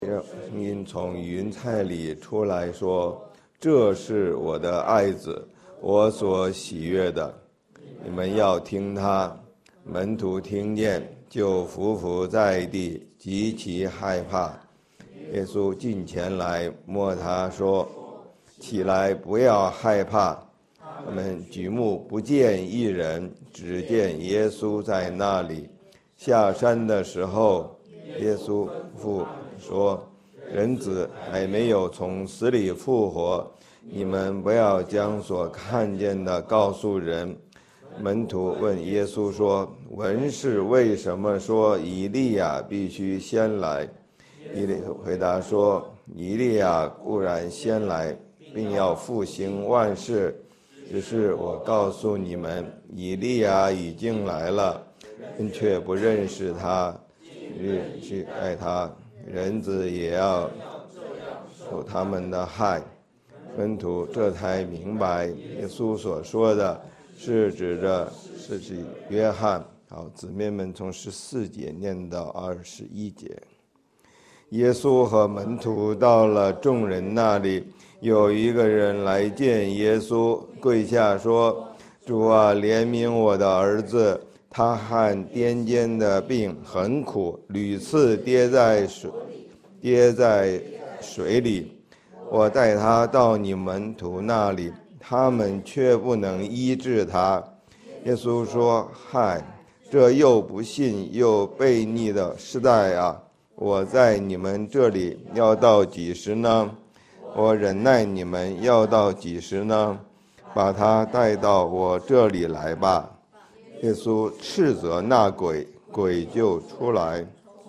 声音从云彩里出来说：“这是我的爱子，我所喜悦的，你们要听他。”门徒听见，就伏伏在地，极其害怕。耶稣近前来摸他说：“起来，不要害怕。”他们举目不见一人，只见耶稣在那里。下山的时候，耶稣父说：“人子还没有从死里复活，你们不要将所看见的告诉人。”门徒问耶稣说：“文士为什么说以利亚必须先来？”耶稣回答说：“以利亚固然先来，并要复兴万事，只是我告诉你们，以利亚已经来了，人却不认识他，去爱他，人子也要受他们的害。”门徒这才明白耶稣所说的是指约翰。好，姊妹们从14节念到21节。耶稣和门徒到了众人那里，有一个人来见耶稣，跪下说：“主啊，怜悯我的儿子，他患癫痫的病，很苦，屡次跌在水里。我带他到你门徒那里，他们却不能医治他。”耶稣说：“嗨，这又不信又悖逆的时代啊！我在你们这里要到几时呢？我忍耐你们要到几时呢？把他带到我这里来吧。”耶稣斥责那鬼，鬼就出来。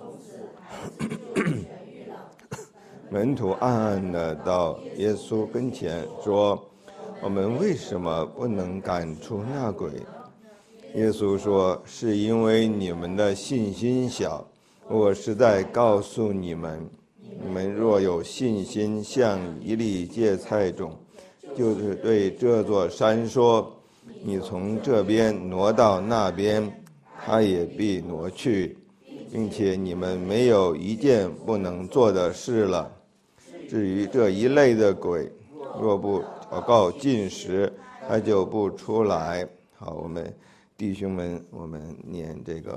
门徒暗暗地到耶稣跟前说：“我们为什么不能赶出那鬼？”耶稣说：“是因为你们的信心小。我实在告诉你们，你们若有信心像一粒芥菜种，就是对这座山说：你从这边挪到那边，它也必挪去，并且你们没有一件不能做的事了。至于这一类的鬼，若不祷告禁食，它就不出来。”好，我们弟兄们，我们念这个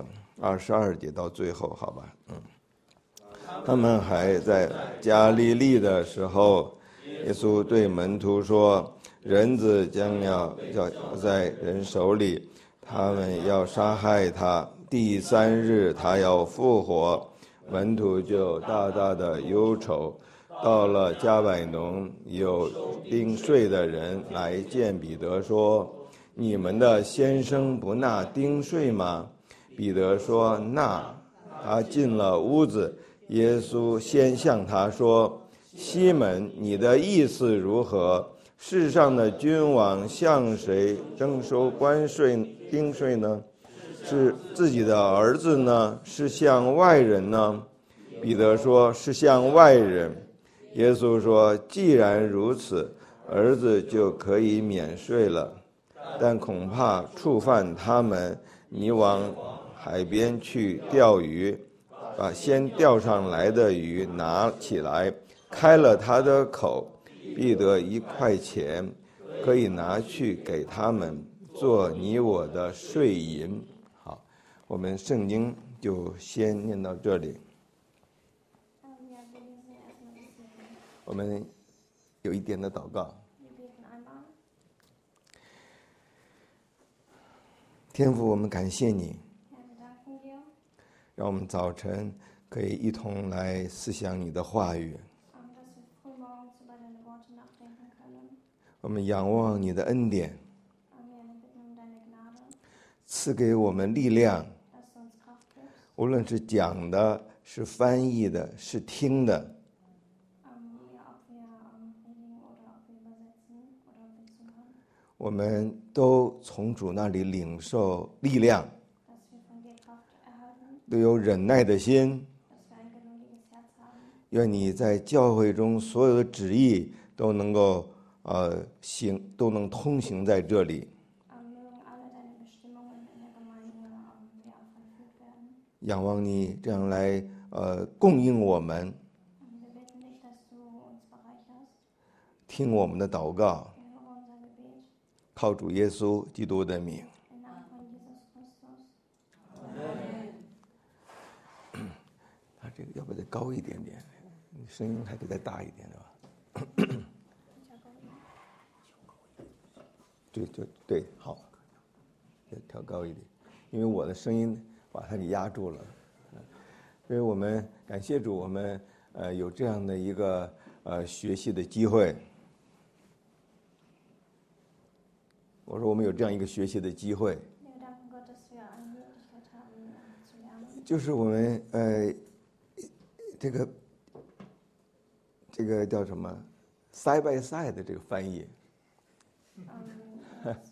22节到最后，好吧？他们还在加利利的时候，耶稣对门徒说：“人子将要在人手里，他们要杀害他，第3日他要复活。”门徒就大大的忧愁。到了加百农，有丁税的人来见彼得说：“你们的先生不纳丁税吗？”彼得说：“纳。”他进了屋子，耶稣先向他说：“西门，你的意思如何？世上的君王向谁征收关税丁税呢？是自己的儿子呢？是向外人呢？”彼得说：“是向外人。”耶稣说：“既然如此，儿子就可以免税了。但恐怕触犯他们，你往海边去钓鱼，把先钓上来的鱼拿起来，开了他的口，必得1块钱，可以拿去给他们，做你我的税银。”好，我们圣经就先念到这里。我们有一点的祷告。天父，我们感谢你，让我们早晨可以一同来思想你的话语。我们仰望你的恩典，赐给我们力量，无论是讲的，是翻译的，是听的，我们都从主那里领受力量，都有忍耐的心。愿你在教会中所有的旨意都能够都能通行在这里。仰望你这样来供应我们， 听我们的祷告， Höre unser Gebet 靠主耶稣基督的名。 im Namen von Jesus Christus. 他这个要不要再高一点点？你声音还得再大一点，对吧？对，好，调高一点，因为我的声音把它给压住了。所以我们感谢主，我们有这样的一个学习的机会。我说我们有这样一个学习的机会， Wir danken Gott, dass wir eine Möglichkeit haben, zu lernen. 就是我们这个叫什么 side by side 的这个翻译， Dass wir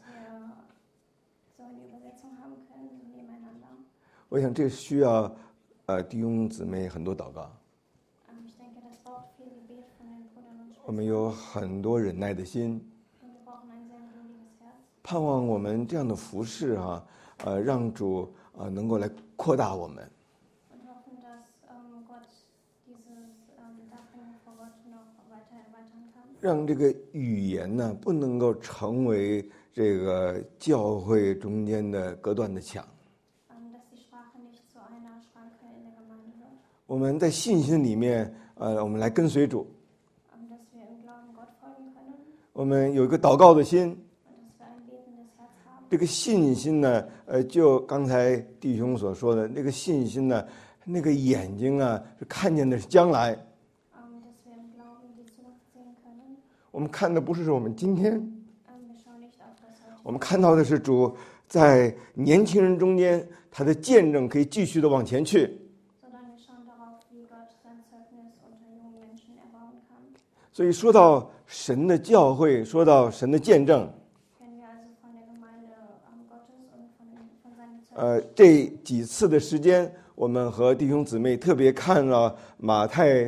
so eine Übersetzung haben können nebeneinander. 我想这需要弟兄姊妹很多祷告。 Ich denke, das braucht viel Gebet von den Brüdern und 我们 Schwestern. 有很多忍耐的心， Und wir brauchen ein sehr geduldiges Herz. 盼望我们这样的服事让主能够来扩大我们。 Und hoffen, dass Gott dieses Darbringen vor Gott noch weiter erweitern kann. 让这个语言呢不能够成为这个教会中间的隔断的墙。 Dass die Sprache nicht zu einer Schranke in der Gemeinde wird. 我们在信心里面我们来跟随主， Dass wir im Glauben Gott folgen können. 我们有一个祷告的心。 Und dass wir ein betendes Herz haben. 这个信心呢就刚才弟兄所说的那个信心呢，那个眼睛是看见的是将来。 Dass wir im Glauben die Zukunft sehen können. 我们看的不是我们今天， Wir schauen nicht auf das Heute, 我们看到的是主在年轻人中间他的见证可以继续的往前去。 sondern wir schauen darauf, wie Gott sein Zeugnis unter jungen Menschen erbauen kann. 所以说到神的教会，说到神的见证， Kennen wir also von der Gemeinde Gottes und von seinem Zeugnis. 这几次的时间，我们和弟兄姊妹特别看了马太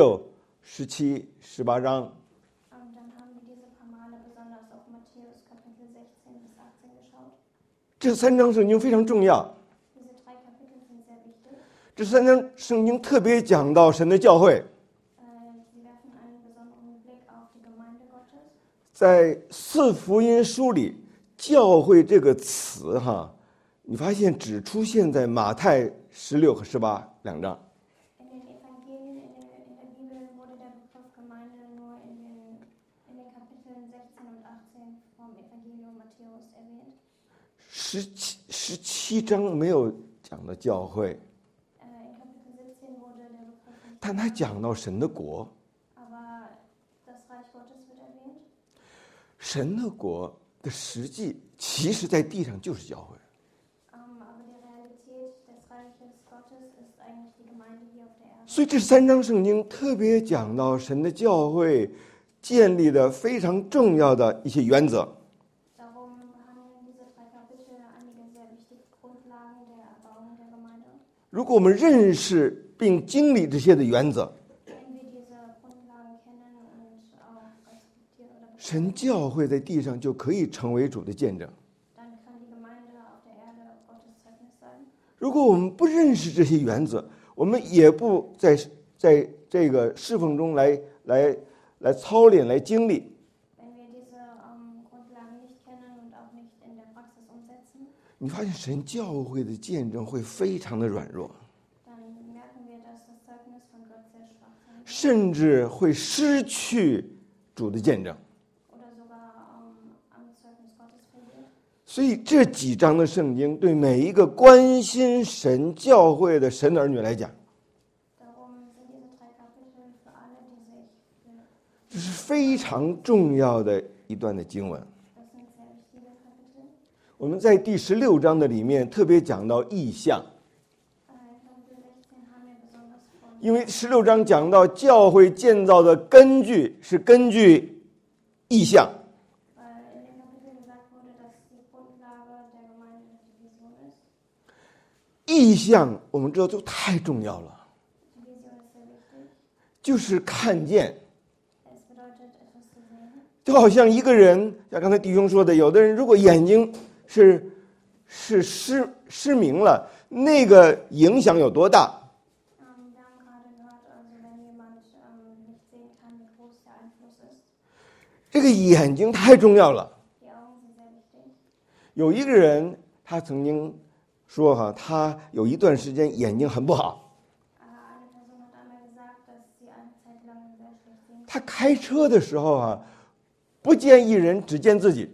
16、17、18章。 Dann haben wir diese paar Male besonders auf Matthäus Kapitel 16 bis 18 geschaut. 这三章圣经非常重要。 Diese 3 Kapitel sind sehr wichtig. 这三章圣经特别讲到神的教会， Sie werfen einen besonderen Blick auf die Gemeinde Gottes. 在四福音书里，教会这个词你发现只出现在马太16和18两章。 In den Evangelien, in der Bibel wurde der Begriff Gemeinde nur in den Kapiteln 16 und 18 vom Evangelium Matthäus erwähnt. 17章没有讲到教会， In Kapitel 17 wurde der Begriff nicht, 但他讲到神的国。 aber das Reich Gottes wird erwähnt. 神的国的实际，其实在地上就是教会。 Aber die Realität des Reiches Gottes ist eigentlich die Gemeinde hier auf der Erde. 所以这三章圣经特别讲到神的教会建立的非常重要的一些原则。 Darum behandeln diese 3 Kapitel einige sehr wichtige Grundlagen der Erbauung der Gemeinde. 如果我们认识并经历这些的原则， Wenn wir diese Grundlagen kennen und auch respektieren oder befolgen, 神教会在地上就可以成为主的见证。 dann kann die Gemeinde auf der Erde Gottes Zeugnis sein. 如果我们不认识这些原则，我们也不在这个侍奉中来操练、来经历， Wenn wir diese Grundlagen nicht kennen und auch nicht in der Praxis umsetzen, 你发现神教会的见证会非常的软弱， dann merken wir, dass das Zeugnis von Gott sehr schwach sein wird 甚至会失去主的见证。 oder sogar am Zeugnis Gottes verliert. 所以这几章的圣经对每一个关心神教会的神的儿女来讲， Darum sind diese 3 Kapitel für alle, die sich 这是非常重要的一段的经文。 das sind sehr wichtige Kapitel. 我们在第16章的里面特别讲到意象， In Kapitel 16 haben wir besonders von, 因为16章讲到教会建造的根据是根据意象。 weil in dem Kapitel gesagt wurde, dass die Grundlage der Gemeinde die Vision ist. 意象我们知道就太重要了， Die Vision ist sehr wichtig. 就是看见， Es bedeutet, etwas zu sehen. 就好像一个人，像刚才弟兄说的，有的人如果眼睛是失明了，那个影响有多大？ Wir haben gerade gehört, also wenn jemand nicht sehen kann, wie groß der Einfluss ist. 这个眼睛太重要了。 Die Augen sind sehr wichtig. 有一个人他曾经说他有一段时间眼睛很不好， Eine Person hat einmal gesagt, dass sie eine Zeit lang sehr schlecht sehen. 他开车的时候不见一人，只见自己。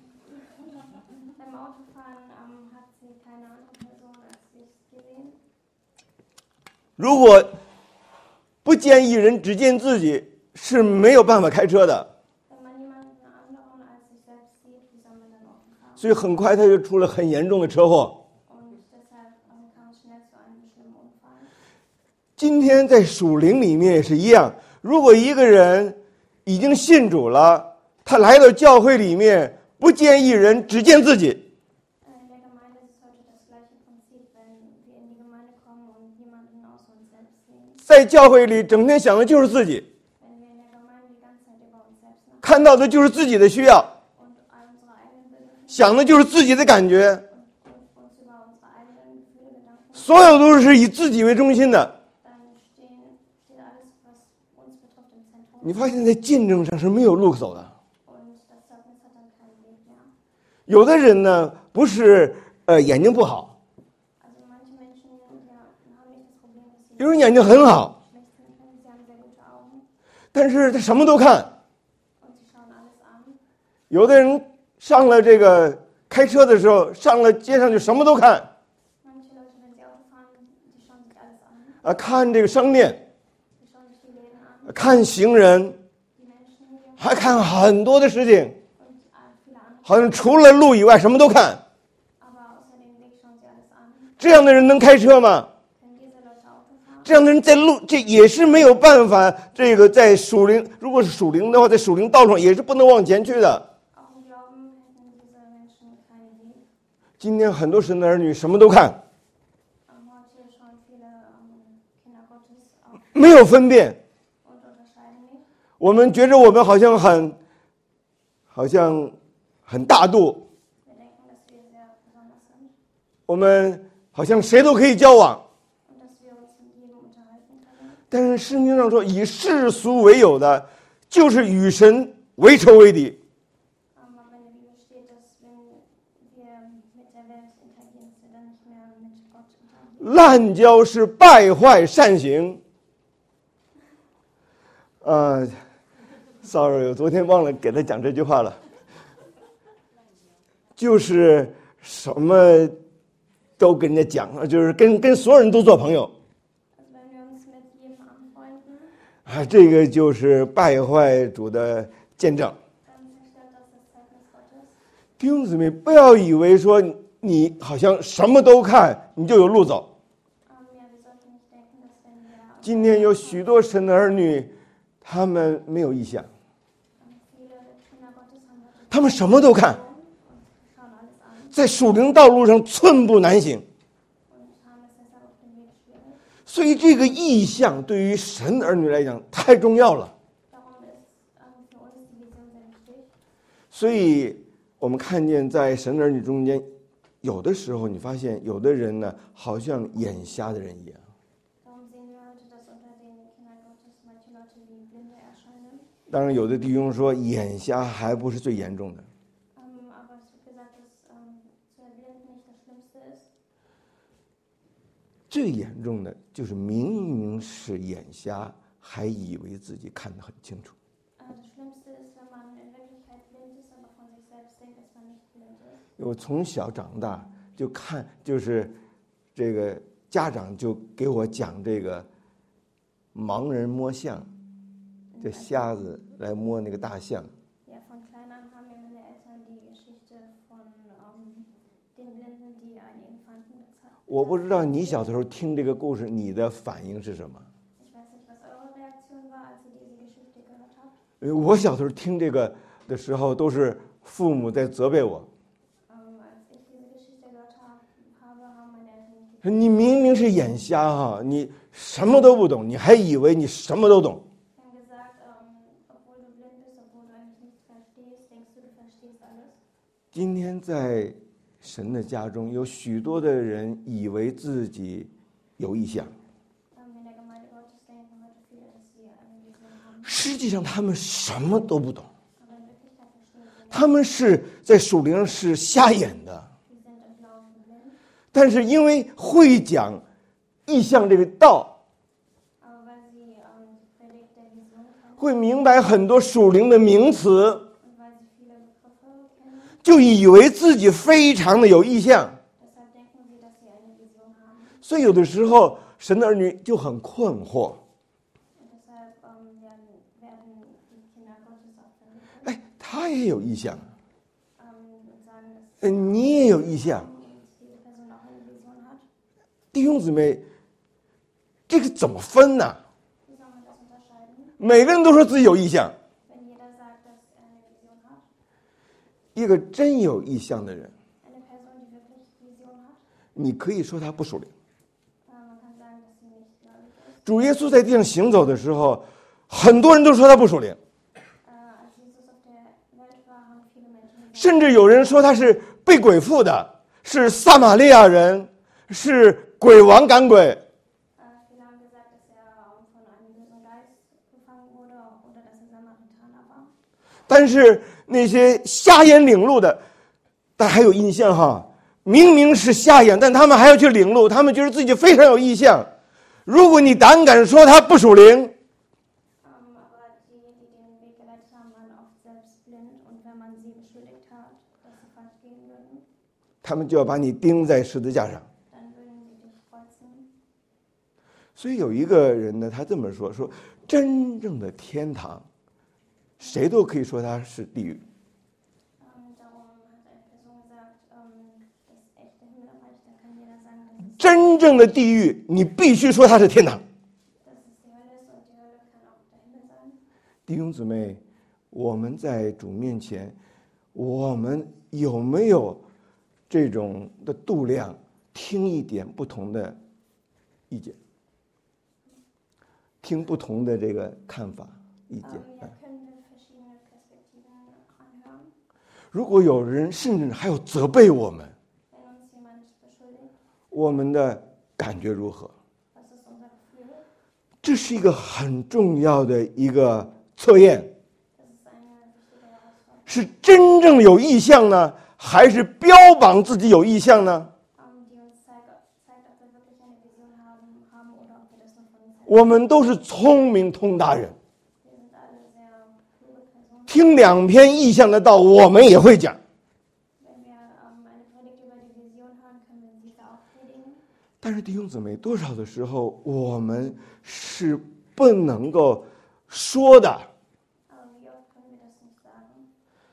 Beim Autofahren hat sie keine andere Person als sich gesehen. 如果不见一人，只见自己，是没有办法开车的。 Wenn man niemanden anderen als sich selbst sieht, wie soll man dann Auto fahren? 所以很快他就出了很严重的车祸。 Und deshalb kam es schnell zu einem schlimmen Unfall. 今天在属灵里面也是一样，如果一个人已经信主了，他来到教会里面，不见一人，只见自己。 In der Gemeinde ist es heute das gleiche Prinzip, wenn wir in die Gemeinde kommen und niemanden außer uns selbst sehen. 在教会里整天想的就是自己， Wenn wir in der Gemeinde die ganze Zeit über uns selbst nachdenken 看到的就是自己的需要， und all unsere eigenen Bedürfnisse 想的就是自己的感觉， und uns über unsere eigenen Gefühle, Gedanken, 所有都是以自己为中心的。 dann steht alles, was uns betrifft, im Zentrum. 你发现在见证上是没有路走的。 Und das Zeugnis hat dann keinen Weg mehr. 有的人呢，不是眼睛不好， Also manche Menschen haben nicht das Problem, dass sie 有人眼睛很好， schlecht sehen können. Sie haben sehr gute Augen 但是他什么都看。 und sie schauen alles an. 有的人上了这个开车的时候，上了街上就什么都看 Manche Leute, wenn sie Auto fahren, die schauen sich alles an. 看这个商店， Sie schauen sich die Läden an, 看行人， die Menschen hier 还看很多的事情， und viele andere. 好像除了路以外什么都看。 Aber außer dem Weg schauen sie alles an. 这样的人能开车吗？ Können diese Leute Auto fahren? 这样的人在路，这也是没有办法。这个在属灵，如果是属灵的话，在属灵道路上也是不能往前去的。 Auch im Glauben hätten diese Menschen keinen Weg. 今天很多神的儿女什么都看， Heute schauen viele Kinder Gottes auf 没有分辨。 und unterscheiden nicht. 我们觉着我们好像很大度， Wir denken, dass wir sehr besonders sind 我们好像谁都可以交往。 und dass wir uns mit jedem unterhalten können. 但是圣经上说，以世俗为友的，就是与神为仇为敌。 Aber in der Bibel steht, dass wenn wir mit der Welt interagieren, dass wir dann nicht mehr mit Gott interagieren. 滥交是败坏善行。sorry， 我昨天忘了给他讲这句话了，就是什么都跟人家讲，就是跟所有人都做朋友。 Also wenn wir uns mit jedem anfreunden, 这个就是败坏主的见证。 dann zerstört das das Zeugnis Gottes. 弟兄姊妹，不要以为说你好像什么都看，你就有路走。 Ja, wir sollten nicht denken, dass wenn wir 今天有许多神的儿女，他们没有意向， viele Kinder Gottes haben heute 他们什么都看， und schauen alles an 在属灵道路上寸步难行。 und haben es deshalb auf dem Weg schwierig. 所以这个意向对于神的儿女来讲太重要了。 Darum ist für uns die Vision sehr wichtig. 所以我们看见在神的儿女中间，有的时候你发现有的人呢，好像眼瞎的人一样。 Darum sehen wir heute, dass unter den Kindern Gottes manche Leute wie Blinde erscheinen. 当然，有的弟兄说眼瞎还不是最严重的， Aber es wird gesagt, dass zu erblinden nicht das Schlimmste ist. 最严重的就是明明是眼瞎，还以为自己看得很清楚。 Das Schlimmste ist, wenn man in Wirklichkeit blind ist, aber von sich selbst denkt, dass man nicht blind ist. 我从小长大就看，就是这个家长就给我讲这个盲人摸象，这瞎子来摸那个大象。 Ja, von klein an haben mir meine Eltern die Geschichte von den Blinden, die einen Elefanten gezeigt. 我不知道你小的时候听这个故事，你的反应是什么？ Ich weiß nicht, was eure Reaktion war, als ihr diese Geschichte gehört habt. 我小时候听这个的时候，都是父母在责备我。 Als ich diese Geschichte gehört habe, haben meine Eltern mich 说你明明是眼瞎哈，你什么都不懂，你还以为你什么都懂。 haben gesagt, obwohl du blind bist, obwohl du eigentlich nichts verstehst, denkst du, du verstehst alles. 今天在神的家中，有许多的人以为自己有意向， In der Gemeinde Gottes denken heute viele, dass sie eine Vision haben. 实际上他们什么都不懂。 Aber in 他们是在属灵上是瞎眼的， die sind im Glauben blind. 但是因为会讲异象这个道， Aber weil sie die Predigt der Vision kennen 会明白很多属灵的名词， und weil sie viele Begriffe kennen, 就以为自己非常的有异象。 deshalb denken sie, dass sie eine Vision haben. 所以有的时候神的儿女就很困惑， Und deshalb werden die Kinder Gottes auch vermittelt 哎，他也有异象， und sagen, dass 你也有异象， diese Person auch eine Vision hat. 弟兄姊妹，这个怎么分呢？ Wie soll man das unterscheiden, 每个人都说自己有异象， wenn jeder sagt, dass er eine Vision hat? 一个真有异象的人， Eine Person, die wirklich Vision hat, 你可以说他不属灵。 man kann sagen, dass sie nicht gläubig ist. 主耶稣在地上行走的时候，很多人都说他不属灵， Als Jesus auf der Welt war, haben viele Menschen gesagt, 甚至有人说他是被鬼附的，是撒玛利亚人，是鬼王赶鬼。 viele haben gesagt, dass er von einem bösen Geist gefangen wurde oder dass er Samaritaner war. 但是那些瞎眼领路的，大家还有印象哈？明明是瞎眼，但他们还要去领路，他们觉得自己非常有异象。如果你胆敢说他不属灵， Aber die den Weg geleitet haben, waren oft selbst blind und wenn man sie beschuldigt hat, dass sie falsch gehen würden, 他们就要把你钉在十字架上。 dann würden sie dich kreuzen. 所以有一个人呢，他这么说：说真正的天堂，谁都可以说它是地狱。 Darum hat eine Person gesagt, das echte Himmelreich, da kann jeder sagen, dass 真正的地狱，你必须说它是天堂。 es die Hölle ist und die Hölle kann auch der Himmel sein. 弟兄姊妹，我们在主面前，我们有没有这种的度量，听一点不同的意见，听不同的这个看法意见？ Ja, können wir verschiedene Perspektiven anhören. 如果有人甚至还有责备我们， Wenn uns jemand beschuldigt, 我们的感觉如何？ was ist unser Gefühl? 这是一个很重要的一个测验， Das ist eine wichtige Herausforderung. 是真正有意向呢，还是标榜自己有意向呢？ Die uns zeigt, ob wir wirklich eine Vision haben oder ob wir das nur von uns selbst. 我们都是聪明通达人， Wir sind alle sehr kluge Personen. 听两篇意向的道，我们也会讲。 Wenn wir eine Predigt über die Vision hören, können wir diese auch predigen. 但是弟兄姊妹，多少的时候我们是不能够说的。 Aber wie oft können wir das nicht sagen?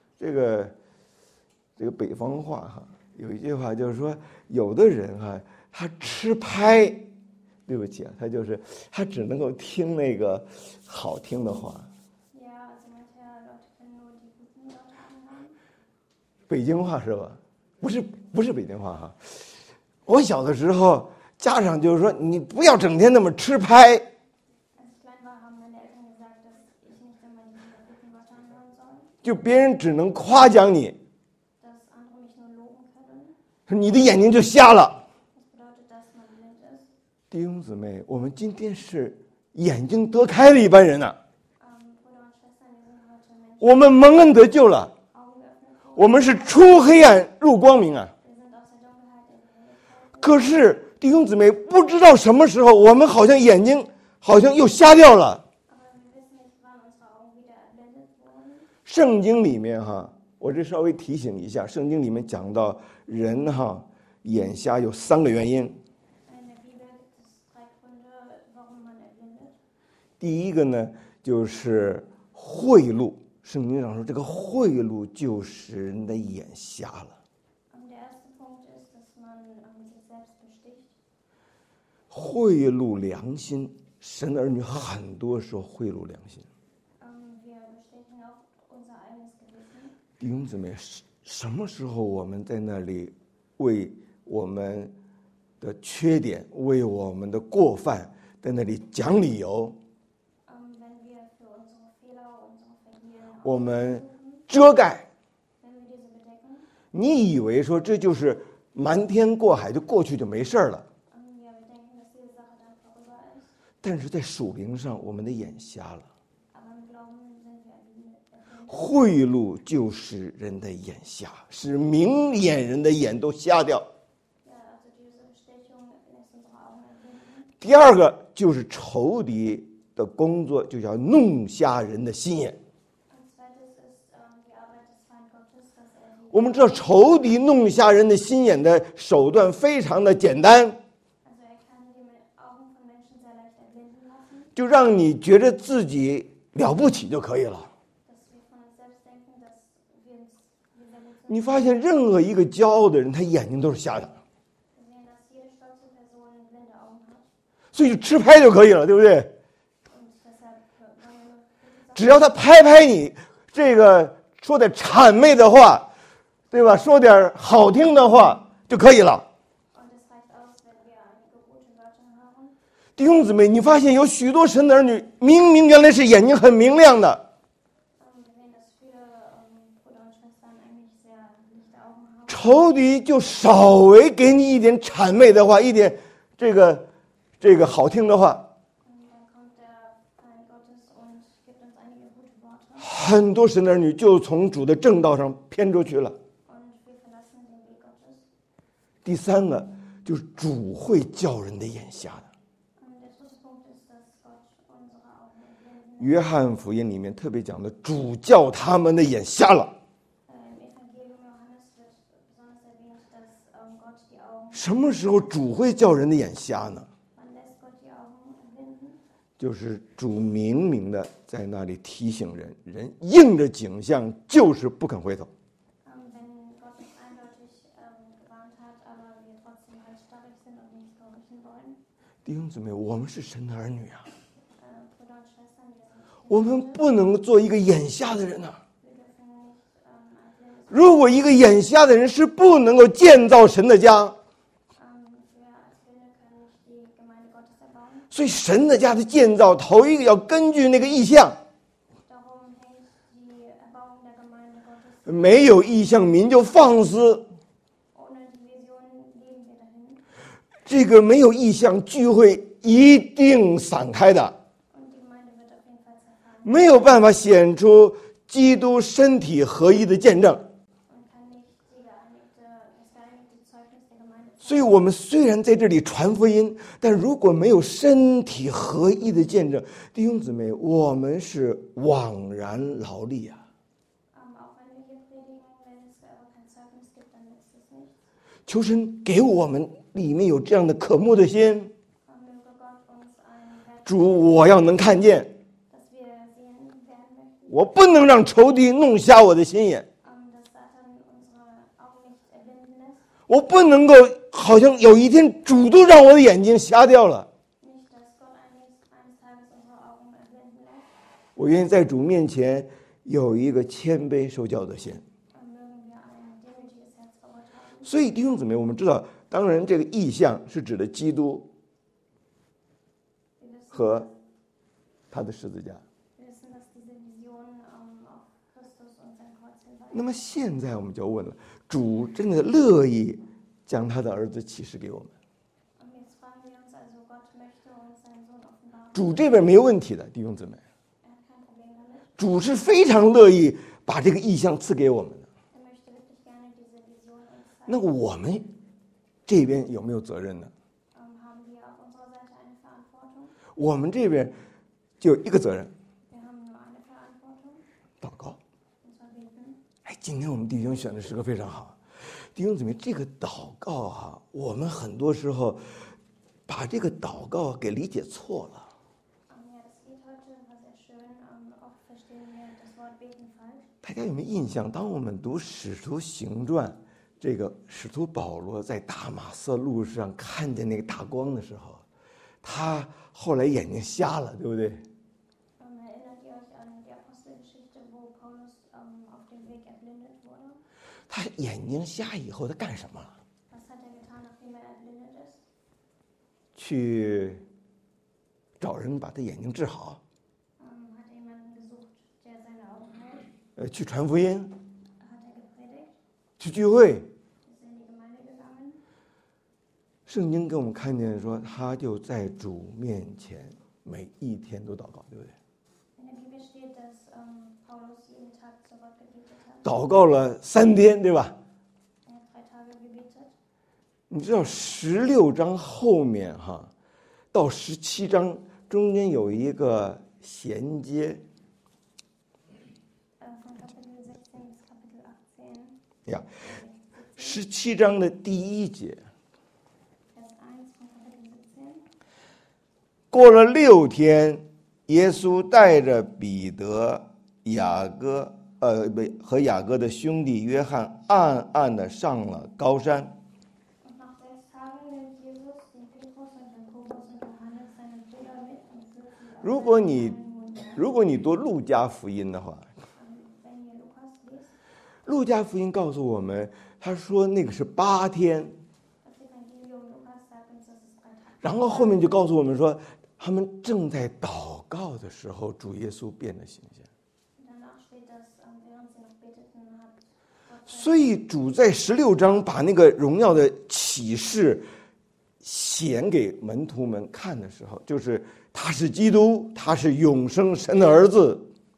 这个北方话哈，有一句话就是说，有的人哈，他吃拍，对不起啊，他只能够听那个好听的话。 Ja, also manche Leute können nur die guten Wörter anhören. 北京话是吧？不是北京话哈。我小的时候，家长就是说，你不要整天那么吃拍。 Als ich klein war, haben meine Eltern gesagt, dass ich nicht immer diese guten Wörter anhören soll, 就别人只能夸奖你， dass andere mich nur loben können. 说你的眼睛就瞎了。 Das bedeutet, dass man blind ist. 弟兄姊妹，我们今天是眼睛得开的一般人呐、 Brüder und Schwestern, wir sind heute Menschen, 我们蒙恩得救了， Augen geöffnet wurden. 我们是出黑暗入光明啊。 Wir sind aus der Dunkelheit in die Helligkeit. 可是弟兄姊妹，不知道什么时候，我们好像眼睛好像又瞎掉了。 Aber wir wissen nicht, wann unsere Augen wieder erblindet wurden. 圣经里面哈，我这稍微提醒一下，圣经里面讲到人哈眼瞎有3个原因。 In der Bibel gibt es 3 Gründe, warum man erblindet. 第一个呢，就是贿赂。圣经上说，这个贿赂就使人的眼瞎了。 Der erste Punkt ist, dass man sich selbst besticht. 贿赂良心，神的儿女很多时候贿赂良心。 Wir bestechen auch unser eigenes Gewissen. 弟兄姊妹，什么时候我们在那里为我们的缺点、为我们的过犯在那里讲理由？ Wenn wir für unsere Fehler, unsere Vergehen 我们遮盖， wenn wir diese bedecken, 你以为说这就是瞒天过海就过去就没事了？ wir bedenken, dass diese Sache dann vorüber ist. 但是在属灵上，我们的眼瞎了。 Aber im Glauben sind wir erblindet. 贿赂就使人的眼瞎，使明眼人的眼都瞎掉。第二个就是仇敌的工作，就叫弄瞎人的心眼。我们知道仇敌弄瞎人的心眼的手段非常的简单，就让你觉得自己了不起就可以了。你发现任何一个骄傲的人，他眼睛都是瞎的，所以就吃拍就可以了，对不对？只要他拍拍你，这个说点谄媚的话，对吧？说点好听的话就可以了。弟兄姊妹，你发现有许多神的儿女，明明原来是眼睛很明亮的，仇敌就稍微给你一点谄媚的话，一点这个好听的话，很多神的儿女就从主的正道上偏出去了。第三个就是主会叫人的眼瞎的。约翰福音里面特别讲的，主叫他们的眼瞎了。什么时候主会叫人的眼瞎呢？就是主明明的在那里提醒人，人应着景象就是不肯回头。弟兄姊妹，我们是神的儿女啊，我们不能做一个眼瞎的人啊。如果一个眼瞎的人是不能够建造神的家，所以神的家的建造头一个要根据那个意象，没有意象民就放肆，这个没有意象聚会一定散开的，没有办法显出基督身体合一的见证。所以我们虽然在这里传福音，但如果没有身体合一的见证，弟兄姊妹，我们是枉然劳力啊。求神给我们里面有这样的渴慕的心，主，我要能看见，我不能让仇敌弄瞎我的心眼，我不能够好像有一天主动让我的眼睛瞎掉了。我愿意在主面前有一个谦卑受教的心。所以弟兄姊妹，我们知道，当然这个意象是指的基督和他的十字架。那么现在我们就问了，主真的乐意将他的儿子启示给我们，主这边没有问题的，弟兄姊妹，主是非常乐意把这个意象赐给我们的。那我们这边有没有责任呢？我们这边就有一个责任，祷告。哎，今天我们弟兄选的诗歌非常好。弟兄姊妹，这个祷告啊，我们很多时候把这个祷告给理解错了。大家有没有印象？当我们读《使徒行传》，这个使徒保罗在大马色路上看见那个大光的时候，他后来眼睛瞎了，对不对？他眼睛瞎以后，他干什么了？去找人把他眼睛治好。去传福音，去聚会。圣经给我们看见说，他就在主面前每一天都祷告，对不对？ Hier steht, dass Paulus jeden Tag zu Gott gebetet hat. 祷告了3天，对吧？ Er hat 3 Tage gebetet. 你知道16章后面到17章中间有一个衔接 Von Kapitel 16 bis Kapitel 18. 呀。17章的第1节， Vers 1 von Kapitel 17. 过了6天，耶稣带着彼得、和雅各的兄弟约翰，暗暗的上了高山。 Und nach 6 Tagen nimmt Jesus den Petrus und Jakobus und Johannes seine Brüder mit und führt sie auf 如果 einen 你 Mond. 如果你读路加福音的话， Wenn ihr Lukas liest, 路加福音告诉我们，他说那个是8天， das Evangelium Lukas sagt uns, dass es 3 Tage 然后后面就告诉我们说，他们正在祷告的时候，主耶稣变了形象。 Danach steht, dass während sie noch beteten, hat Gott 所以主在16章把那个荣耀的启示显给门徒们看的时候，就是他是基督，他是永生神的儿子。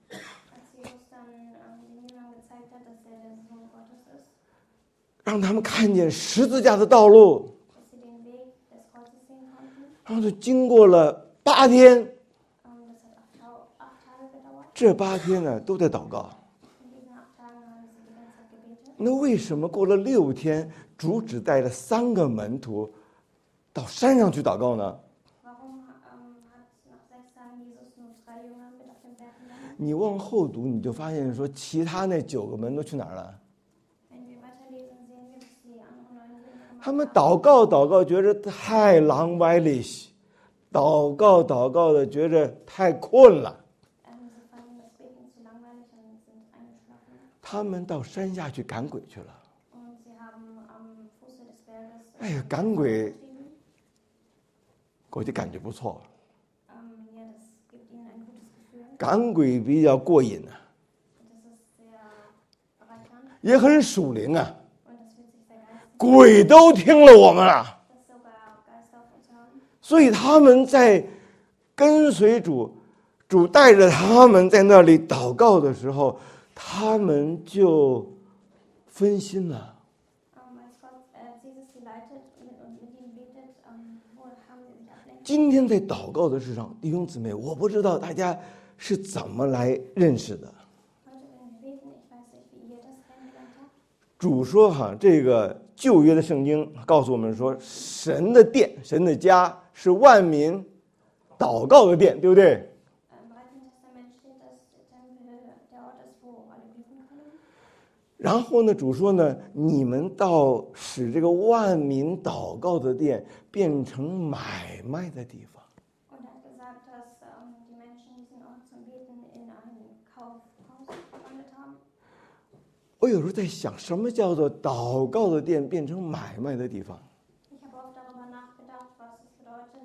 als Jesus dann den Jüngern gezeigt hat, dass er der Sohn Gottes ist, 让他们看见十字架的道路， dass sie den Weg des Kreuzes sehen konnten. 然后就经过了8天， Das hat 8 Tage gedauert. 这8天呢都在祷告。 In diesen 8 Tagen haben sie die ganze Zeit gebetet. 那为什么过了6天，主只带了3个门徒到山上去祷告呢？ Warum hat nach 6 Tagen Jesus nur 3 Jünger mit auf den Berg genommen? 你往后读，你就发现说，其他那9个门都去哪儿了？ Wenn wir weiterlesen, sehen wir, dass die anderen 9 Jünger 他们祷告，觉着太狼歪了些，祷告的觉着太困了。 sie fanden das Beten zu langweilig und sind eingeschlafen. 他们到山下去赶鬼去了。 Und sie haben am Fuße des Berges 哎呀，赶鬼， getrieben. 我就感觉不错， Ja, das gibt ihnen ein gutes Gefühl. 赶鬼比较过瘾啊， Das ist sehr bereichernd 也很属灵啊。 und das fühlt sich sehr geistig. 鬼都听了我们了， Dass sogar Geister auf uns hören. 所以他们在跟随主，主带着他们在那里祷告的时候，他们就分心了。 Als Gott Jesus sie leitet und mit ihnen betet, haben sie sich ablenken. 今天在祷告的事上，弟兄姊妹，我不知道大家是怎么来认识的。 Heute, wenn wir beten, ich weiß nicht, wie ihr das kennengelernt habt. 主说这个旧约的圣经告诉我们说，神的殿、神的家是万民祷告的殿，对不对？ Im Alten Testament steht, dass der Tempel der Ort ist, wo alle beten können. 然后呢，主说呢，你们到使这个万民祷告的殿变成买卖的地方。 Und er hat gesagt, dass die Menschen diesen Ort zum Beten in ein Kaufhaus verwandelt haben. 我有时候在想，什么叫做祷告的殿变成买卖的地方？ Ich habe oft darüber nachgedacht, was es bedeutet,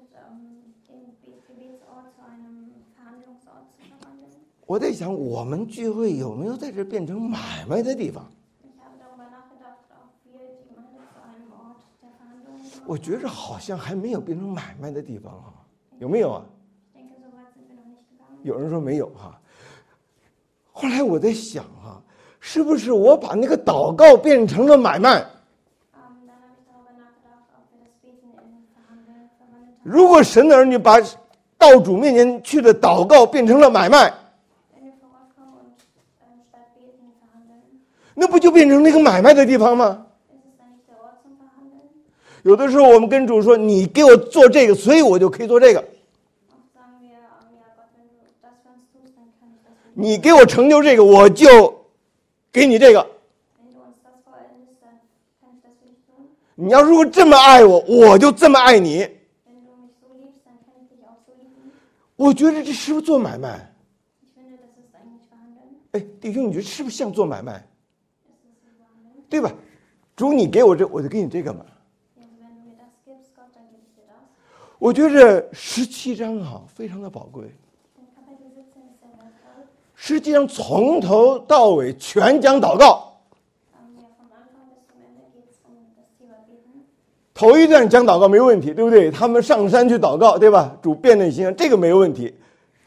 den Gebetsort zu einem Verhandlungsort zu verwandeln. 我在想，我们聚会有没有在这变成买卖的地方？ Ich habe darüber nachgedacht, ob wir die Gemeinde zu einem Ort der Verhandlungen gemacht 我觉着好像还没有变成买卖的地方啊，有没有啊？ Ich denke, so weit sind wir noch nicht gegangen. 有人说没有哈。后来我在想是不是我把那个祷告变成了买卖？ Dann habe ich darüber nachgedacht, ob wir das Beten in Verhandeln verwandelt haben. 如果神的儿女把到主面前去的祷告变成了买卖， Wenn wir vor Ort kommen und statt Beten verhandeln, 那不就变成那个买卖的地方吗？ ist es dann nicht der Ort zum Verhandeln? 有的时候我们跟主说：“你给我做这个，所以我就可以做这个； Oft sagen wir, ja Gott, wenn du das für uns tust, dann kann ich das für dich. 你给我成就这个，我就给你这个。 Wenn du uns das vollendest, dann kann ich das für dich tun. 你要如果这么爱我，我就这么爱你。” Wenn du mich so liebst, dann kann ich dich auch so lieben. 我觉得这是不是做买卖？ Ich finde, das ist eigentlich Verhandeln. 哎，弟兄，你觉得是不是像做买卖？ Das ist wie Verhandeln. 对吧？主，你给我这，我就给你这个嘛。 Also wenn du mir das gibst, Gott, dann gebe ich dir das. 我觉得17章非常的宝贵。 Ich finde, Kapitel 17 ist sehr wertvoll. 17章从头到尾全讲祷告。 Ja, vom Anfang bis zum Ende geht es das Thema Beten. 头一段讲祷告没问题，对不对？他们上山去祷告，对吧？主变了形象，这个没有问题。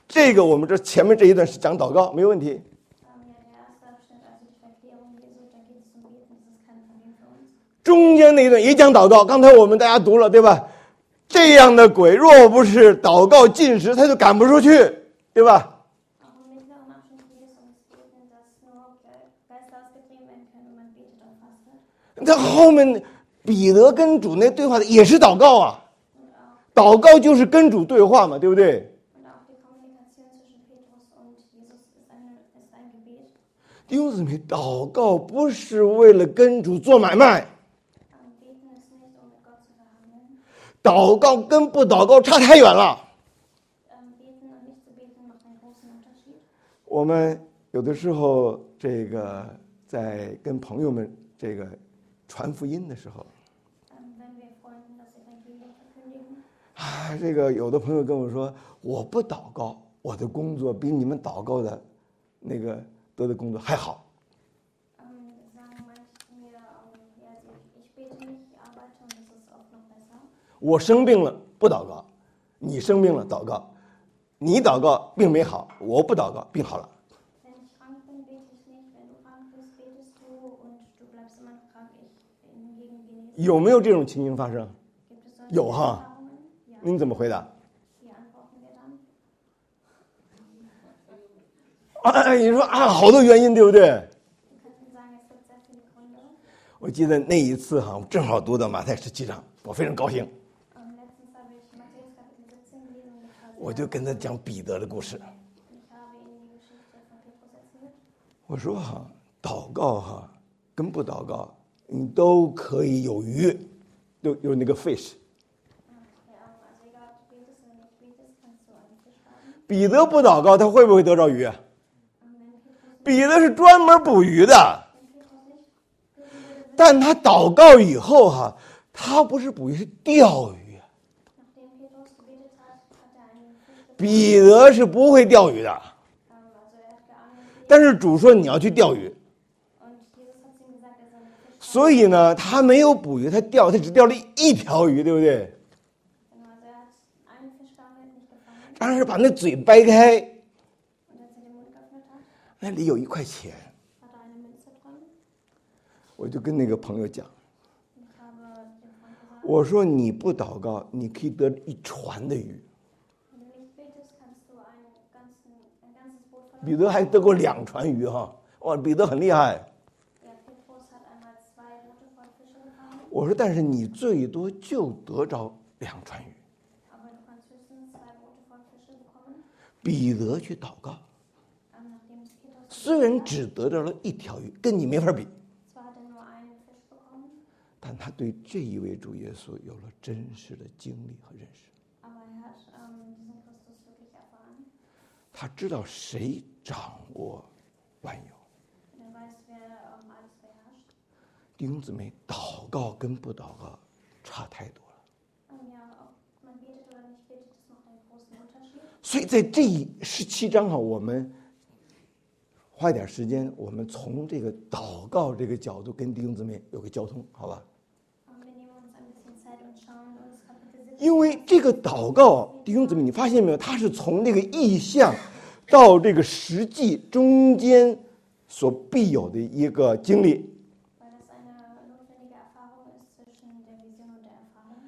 这个我们这前面这一段是讲祷告，没问题。 Ja, der erste Abschnitt, also die Verklärung Jesu, da geht es um Beten, das ist kein Problem für uns. 中间那一段也讲祷告，刚才我们大家读了，对吧？这样的鬼若不是祷告禁食，他就赶不出去，对吧？ Auch im mittleren Abschnitt geht es ums Beten, dass nur Geister ausgetrieben werden können und man betet und fastet. 他后面彼得跟主那对话的也是祷告啊， Und auch, 祷告就是跟主对话嘛，对不对？ und auch die Kommunikation zwischen Petrus und Jesus ist ein Gebet. 弟兄姊妹，祷告不是为了跟主做买卖， Beten ist nicht, um mit Gott zu verhandeln. 祷告跟不祷告差太远了。 Beten und nicht zu beten macht einen großen Unterschied. 我们有的时候这个在跟朋友们这个传福音的时候， Wenn wir Freunden das Evangelium verkündigen, 啊，这个有的朋友跟我说，我不祷告，我的工作比你们祷告的那个得的工作还好。 sagen manche zu mir, ja, ich bete nicht, ich arbeite und das ist oft noch besser. 我生病了不祷告，你生病了祷告，你祷告病没好，我不祷告病好了。 Wenn ich krank bin, bete ich nicht. Wenn du krank bist, betest du und du bleibst immer noch krank. Ich hingegen genese. 有没有这种情形发生？ Gibt es solche 有哈， Erfahrungen? Ja. 您怎么回答？ Wie antworten wir dann? 啊，你说啊，好多原因，对不对？ Wir könnten sagen, es gibt sehr viele Gründe. 我记得那一次哈，我正好读到马太17章，我非常高兴， Letztens habe ich Matthäus Kapitel 17 gelesen und ich war 我就跟他讲彼得的故事。 ich habe ihnen die Geschichte von Petrus erzählt. 我说哈，祷告哈，跟不祷告，你都可以有鱼，有那个 fish。 Ja, also egal, ob du betest oder nicht betest, kannst du einen Fisch haben. 彼得不祷告，他会不会得着鱼啊？ Wenn Petrus 彼得是专门捕鱼的， nicht beten würde, 但他祷告以后哈，他不是捕鱼，是钓鱼。 nachdem Petrus gebetet hat, hat er einen Fisch 彼得是不会钓鱼的， also er hat geangelt 但是主说你要去钓鱼， und Jesus hat zu ihm gesagt, er soll den Fisch 所以呢，他没有捕鱼，他只钓了一条鱼，对不对？ fangen. Also er hat einen Fisch geangelt, nicht gefangen. 当时把那嘴掰开， Und als er den Mund geöffnet hat, 那里有1块钱， hat er eine Münze drin. 我就跟那个朋友讲， Und ich habe dem Freund gesagt, 我说你不祷告，你可以得1船的鱼。 wenn du nicht betest, kannst du ein ganzes Boot verloren. 彼得还得过2船鱼哈，哇，彼得很厉害。 Ja, Petrus hat einmal 2 Boote voll Fische gefangen, 我说，但是你最多就得着2船鱼。 aber du kannst höchstens 2 Boote voll Fische bekommen. 彼得去祷告， Nachdem Petrus 虽然只得着了1条鱼，跟你没法比， zwar hat er nur einen Fisch bekommen, 但他对这一位主耶稣有了真实的经历和认识。 aber er hat diesen Christus wirklich erfahren. 他知道谁掌握万有。 Und er weiß, wer alles beherrscht. 弟兄姊妹，祷告跟不祷告差太多了。 Ja, ob man betet oder nicht betet, das macht einen großen Unterschied. 所以在这17章哈，我们花一点时间，我们从这个祷告这个角度跟弟兄姊妹有个交通，好吧？ Wir nehmen uns ein bisschen Zeit und schauen uns Kapitel 17 因为这个祷告，弟兄姊妹，你发现没有？它是从这个意象到这个实际中间所必有的一个经历。 weil das eine notwendige Erfahrung ist zwischen der Vision und der Erfahrung.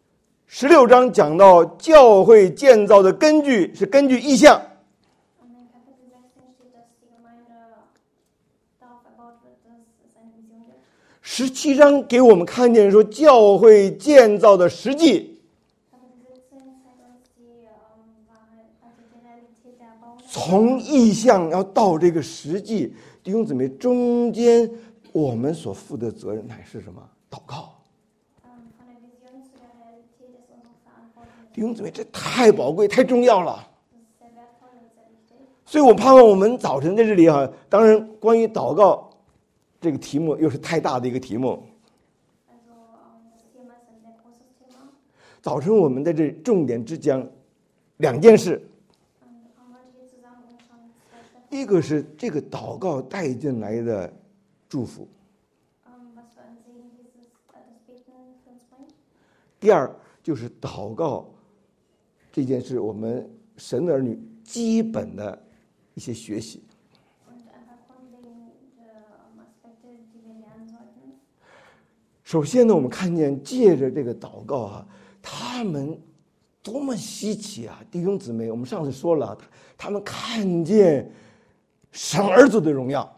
16章讲到教会建造的根据是根据意象， Und in Kapitel 16 steht, dass die Gemeinde darauf erbaut wird, dass es eine Vision gibt. 17章给我们看见说教会建造的实际， Kapitel 17 zeigt uns die Wahrheit, also die Realität der Erbauung. 从意象要到这个实际，弟兄姊妹，中间我们所负的责任乃是什么？祷告。 Von der Vision zu der Realität ist unsere Verantwortung. 弟兄姊妹，这太宝贵、太重要了。 Das ist sehr wertvoll und sehr wichtig. 所以我盼望我们早晨在这里哈，当然关于祷告这个题目又是太大的一个题目。 Also das Thema ist ein sehr großes Thema. 早晨我们在这重点只讲2件事， Wir kommen heute hier zusammen und schauen 2 Schritte. 一个是这个祷告带进来的祝福， Was für einen Segen das Beten für uns bringt. 第二就是祷告这件事，我们神的儿女基本的一些学习。 und einfach grundlegende Aspekte, die wir lernen sollten. 首先呢，我们看见借着这个祷告啊，他们多么稀奇啊！弟兄姊妹，我们上次说了，他们看见神儿子的荣耀。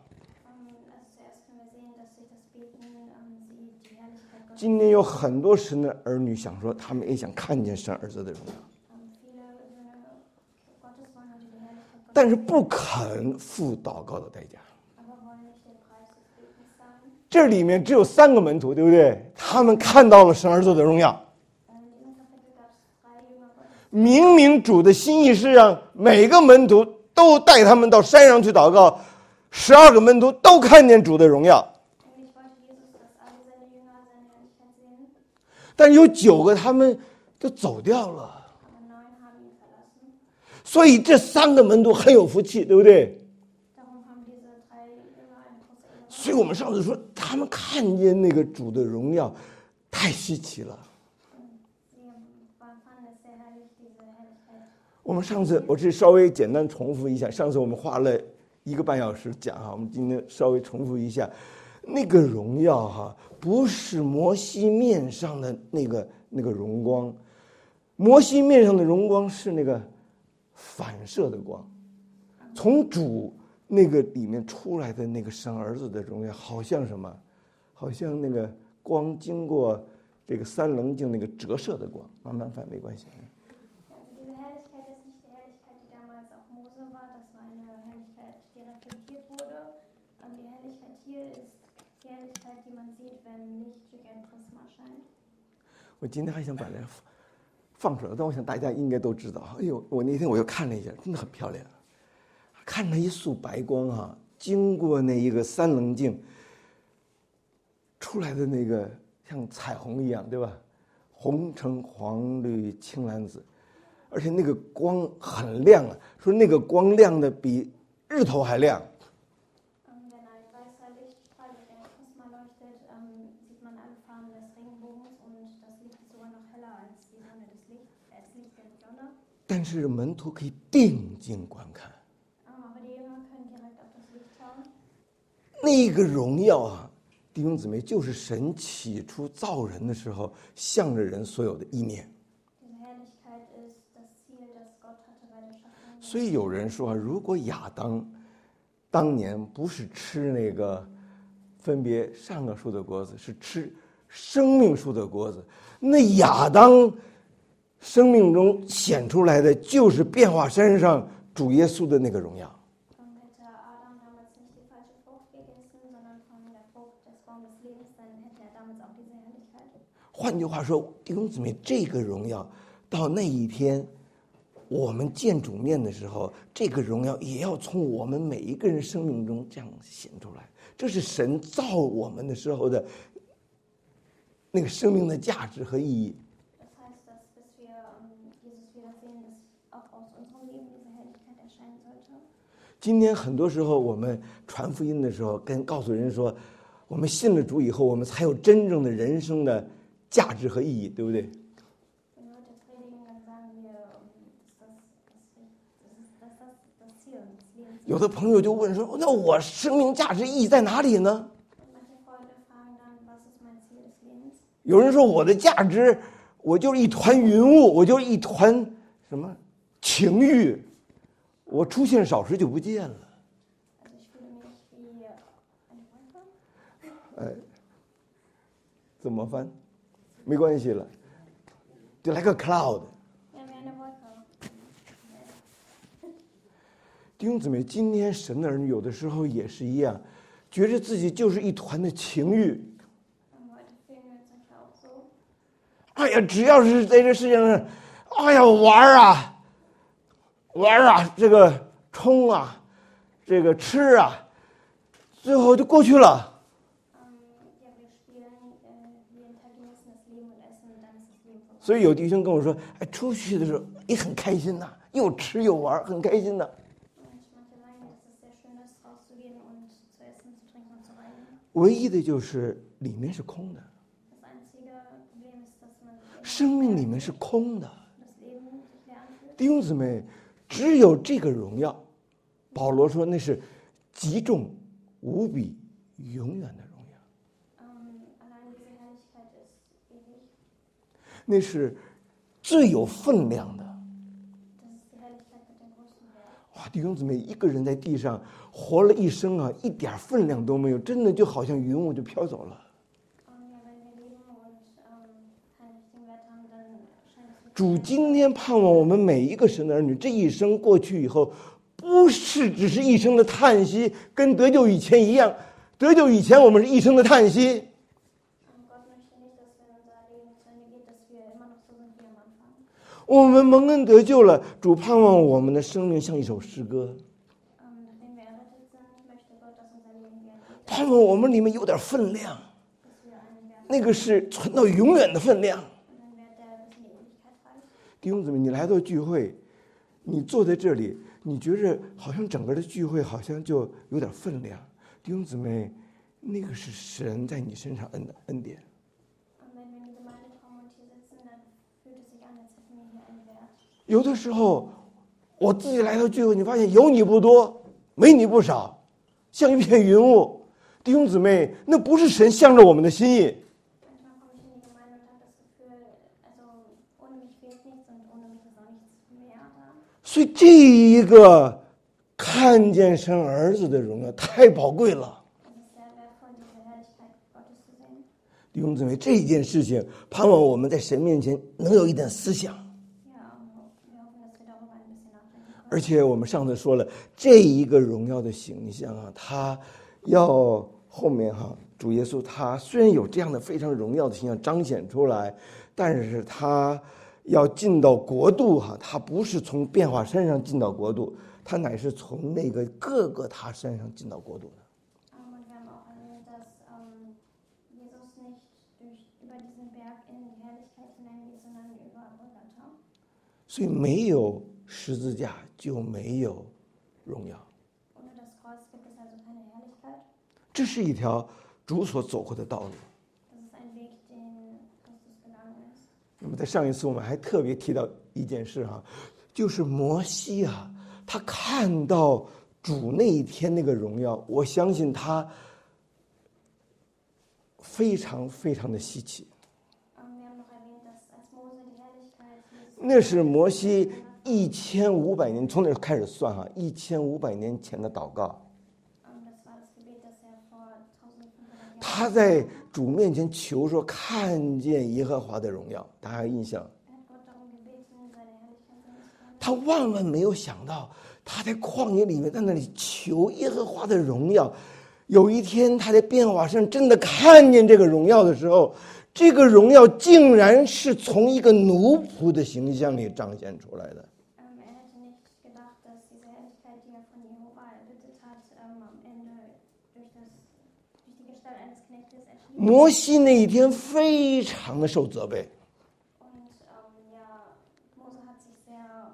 Also zuerst können wir sehen, dass durch das Beten sie die Herrlichkeit Gottes. 今天有很多神的儿女想说，他们也想看见神儿子的荣耀， Viele Söhne Gottes wollen heute die Herrlichkeit Gottes, 但是不肯付祷告的代价。 aber wollen nicht den Preis des Betens zahlen. 这里面只有3个门徒，对不对？他们看到了神儿子的荣耀。 In diesem Kapitel gab es 3 Jünger Gottes. 明明主的心意是让每个门徒都带他们到山上去祷告，12个门徒都看见主的荣耀， Eigentlich wollte Jesus, dass alle seine Jünger seine Herrlichkeit sehen, 但有9个他们就走掉了。 aber 9 haben ihn verlassen. 所以这3个门徒很有福气，对不对？ Darum haben diese 3 Jünger eine große Ehre. 所以我们上次说，他们看见那个主的荣耀，太稀奇了。 Sie fanden es sehr herrlich, diese Herrlichkeit. 我们上次我是稍微简单重复一下，上次我们花了1个半小时讲哈，我们今天稍微重复一下，那个荣耀哈，不是摩西面上的那个荣光，摩西面上的荣光是那个反射的光，从主那个里面出来的那个神儿子的荣耀，好像什么？好像那个光经过这个3棱镜那个折射的光，慢慢翻没关系。 Also diese Herrlichkeit ist nicht die Herrlichkeit, die damals auf Mose war. Das war eine Herrlichkeit, die reflektiert wurde. Die Herrlichkeit hier ist die Herrlichkeit, die man sieht, wenn Licht durch ein Prisma scheint. 我今天还想把这放出来，但我想大家应该都知道。哎呦，我那天我又看了一下，真的很漂亮，看了一束白光哈，经过那一个3棱镜出来的那个像彩虹一样，对吧？红橙黄绿青蓝紫，而且那个光很亮啊，说那个光亮的比日头还亮。 Wenn ein weißer Lichtstrahl durch ein Prisma leuchtet, sieht man alle Farben des Regenbogens und das Licht ist sogar noch heller als die Sonne des Licht, das Licht der Sonne. 但是门徒可以定睛观看， Aber die Jünger können direkt auf das Licht schauen. 那个荣耀啊，弟兄姊妹，就是神起初造人的时候向着人所有的意念。 Diese Herrlichkeit ist das Ziel, das Gott hatte bei der Schaffung. 所以有人说，如果亚当当年不是吃那个分别善恶树的果子，是吃生命树的果子，那亚当生命中显出来的就是变化山上主耶稣的那个荣耀。 Hätte Adam damals nicht die falsche Frucht gegessen, sondern von der Frucht des Baumes des Lebens, dann hätte er damals auch diese Herrlichkeit. 换句话说，弟兄姊妹，这个荣耀到那一天，我们见主面的时候，这个荣耀也要从我们每一个人生命中这样显出来。这是神造我们的时候的那个生命的价值和意义。 Das heißt, dass bis wir Jesus wiedersehen, dass auch aus unserem Leben diese Herrlichkeit erscheinen sollte. 今天很多时候，我们传福音的时候，告诉人说，我们信了主以后，我们才有真正的人生的价值和意义，对不对？ Wenn wir heute predigen, dann sagen wir, dass das das Ziel des Lebens ist. 有的朋友就问说，那我生命价值意义在哪里呢？ Und manche Freunde fragen dann, was ist mein Ziel des Lebens? 有人说我的价值，我就是一团云雾，我就是一团什么情欲，我出现少时就不见了。 Also ich fühle mich wie eine Wolke. 怎么翻？没关系了，就来个 cloud。 Ja, wie eine Wolke. 弟兄姊妹，今天神的儿女有的时候也是一样，觉得自己就是一团的情欲。 Heute fühlen wir uns manchmal auch so. 哎呀，只要是在这世界上，哎呀玩啊，这个冲啊，这个吃啊，最后就过去了。 Ja, wir spielen, wir genießen das Leben und essen und dann ist das Leben vorbei. 所以有弟兄跟我说，哎，出去的时候也很开心呐，又吃又玩，很开心呐。 Manche sagen, dass es sehr schön ist, rauszugehen und zu essen, zu trinken und zu reisen. 唯一的就是里面是空的， Das einzige Problem ist, dass man 生命里面是空的。 das Leben sich leer anfühlt. 弟兄姊妹， 只有这个荣耀，保罗说那是极重无比永远的荣耀， Allein diese Herrlichkeit ist ewig. 那是最有分量的。 Das ist die Herrlichkeit mit dem größten Wert. 哇，弟兄姊妹，一个人在地上活了一生啊，一点分量都没有，真的就好像云雾就飘走了。 Ja, wenn wir leben und keinen richtigen Wert haben, dann scheint es wie 主今天盼望我们每一个神的儿女，这一生过去以后，不是只是一生的叹息，跟得救以前一样。得救以前我们是一生的叹息， Gott möchte nicht, dass wenn unser Leben zu Ende geht, dass wir immer noch so sind wie am Anfang. 我们蒙恩得救了，主盼望我们的生命像一首诗歌， Wenn wir errettet sind, möchte Gott, dass unser Leben wie ein Lied ist, 盼望我们里面有点分量， dass wir einen Wert 那个是存到永远的分量。 und einen Wert, der bis in die Ewigkeit reicht. 弟兄姊妹，你来到聚会，你坐在这里，你觉着好像整个的聚会好像就有点分量。弟兄姊妹，那个是神在你身上恩典。 Und wenn wir in die Gemeinde kommen und hier sitzen, dann fühlt es sich an, als hätten wir hier einen Wert. 有的时候，我自己来到聚会，你发现有你不多，没你不少，像一片云雾。弟兄姊妹，那不是神向着我们的心意。 Manchmal komme ich in die Gemeinde und habe das Gefühl, also ohne mich fehlt nichts und ohne mich ist auch nichts mehr da. 所以这一个看见神儿子的荣耀太宝贵了。 Es ist sehr wertvoll, diese Herrlichkeit Gottes zu sehen. 弟兄姊妹，这一件事情，盼望我们在神面前能有一点思想。 Ja, und wir hoffen, dass wir darüber ein bisschen nachdenken können. 而且我们上次说了，这一个荣耀的形象啊，他要后面哈，主耶稣他虽然有这样的非常荣耀的形象彰显出来，但是他要进到国度哈，他不是从变化山上进到国度，他乃是从那个各个他山上进到国度的。 Und wir haben auch erwähnt, dass Jesus nicht über diesen Berg in die Herrlichkeit hineingeht, sondern über Golgatha. 所以没有十字架就没有荣耀， Ohne das Kreuz gibt es also keine Herrlichkeit. 这是一条主所走过的道路。 Das ist ein Weg, den Christus gegangen ist. 那么在上一次我们还特别提到一件事哈，就是摩西啊，他看到主那一天那个荣耀，我相信他非常非常的稀奇。 Wir haben noch erwähnt, dass als Mose die Herrlichkeit Jesus 那是摩西1500年，从那开始算哈，1500年前的祷告。 das war das Gebet, das er vor 1500 Jahren 他在主面前求说，看见耶和华的荣耀，大家有印象？ Er hat Gott darum gebeten, seine Herrlichkeit sehen zu können. 他万万没有想到，他在旷野里面在那里求耶和华的荣耀。有一天，他在变化上真的看见这个荣耀的时候，这个荣耀竟然是从一个奴仆的形象里彰显出来的。 Er hätte nicht gedacht, dass diese Herrlichkeit, die er von Jehova erbittet hat, am Ende durch die Gestalt eines Knechtes erschien. 摩西那一天非常的受责备， Und ja, Mose hat sich sehr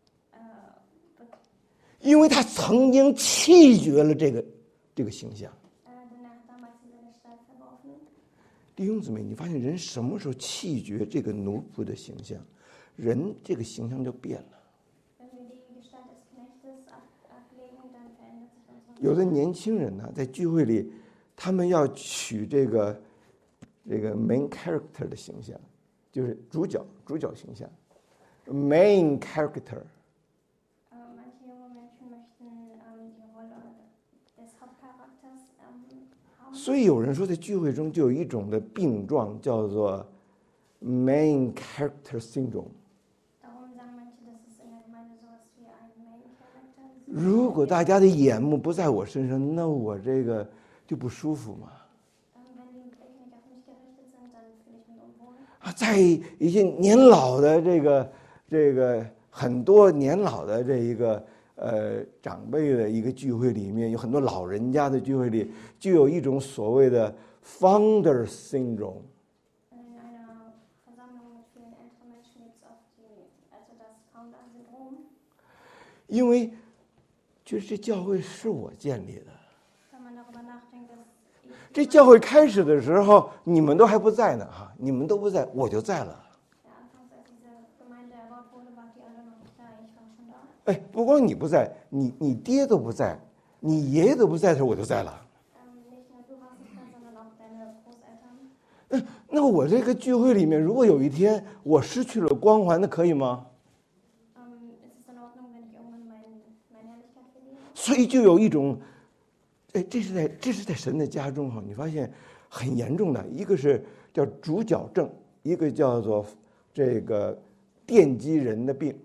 因为他曾经弃绝了这个形象。 denn er hat damals diese Gestalt verworfen. 弟兄姊妹，你发现人什么时候弃绝这个奴仆的形象，人这个形象就变了。 Wenn wir die Gestalt des Knechtes ablegen, dann verändert sich unsere 有的年轻人呢，在聚会里，他们要取这个 main character 的形象，就是主角形象 ，main character。 Manche junge Menschen möchten die Rolle des Hauptcharakters haben. 所以有人说，在聚会中就有一种的病状，叫做 main character syndrome。 Darum sagen manche, dass es in der Gemeinde sowas wie ein Main Character ist. 如果大家的眼目不在我身上，那我这个就不舒服嘛。 Wenn die Blicke nicht auf mich gerichtet sind, dann fühle ich mich unwohl. 啊，在一些年老的这个很多年老的这一个长辈的一个聚会里面，有很多老人家的聚会里，就有一种所谓的 founder syndrome。 In einer Versammlung mit vielen älteren Menschen gibt es oft das Founder-Syndrom. 因为觉得这教会是我建立的， Wenn man darüber nachdenkt, dass 这教会开始的时候你们都还不在呢哈，你们都不在，我就在了。 anfangs, als diese Gemeinde erbaut wurde, waren die alle noch nicht da. Ich war schon da. 哎，不光你不在，你爹都不在，你爷爷都不在的时候，我就在了。 Nicht nur du warst nicht da, sondern auch deine Großeltern. 那我这个聚会里面，如果有一天我失去了光环，那可以吗？ Ist es in Ordnung, wenn ich irgendwann meine Herrlichkeit verliere? 所以就有一种，哎，这是在神的家中哈，你发现很严重的，一个是叫主角症，一个叫做这个奠基人的病。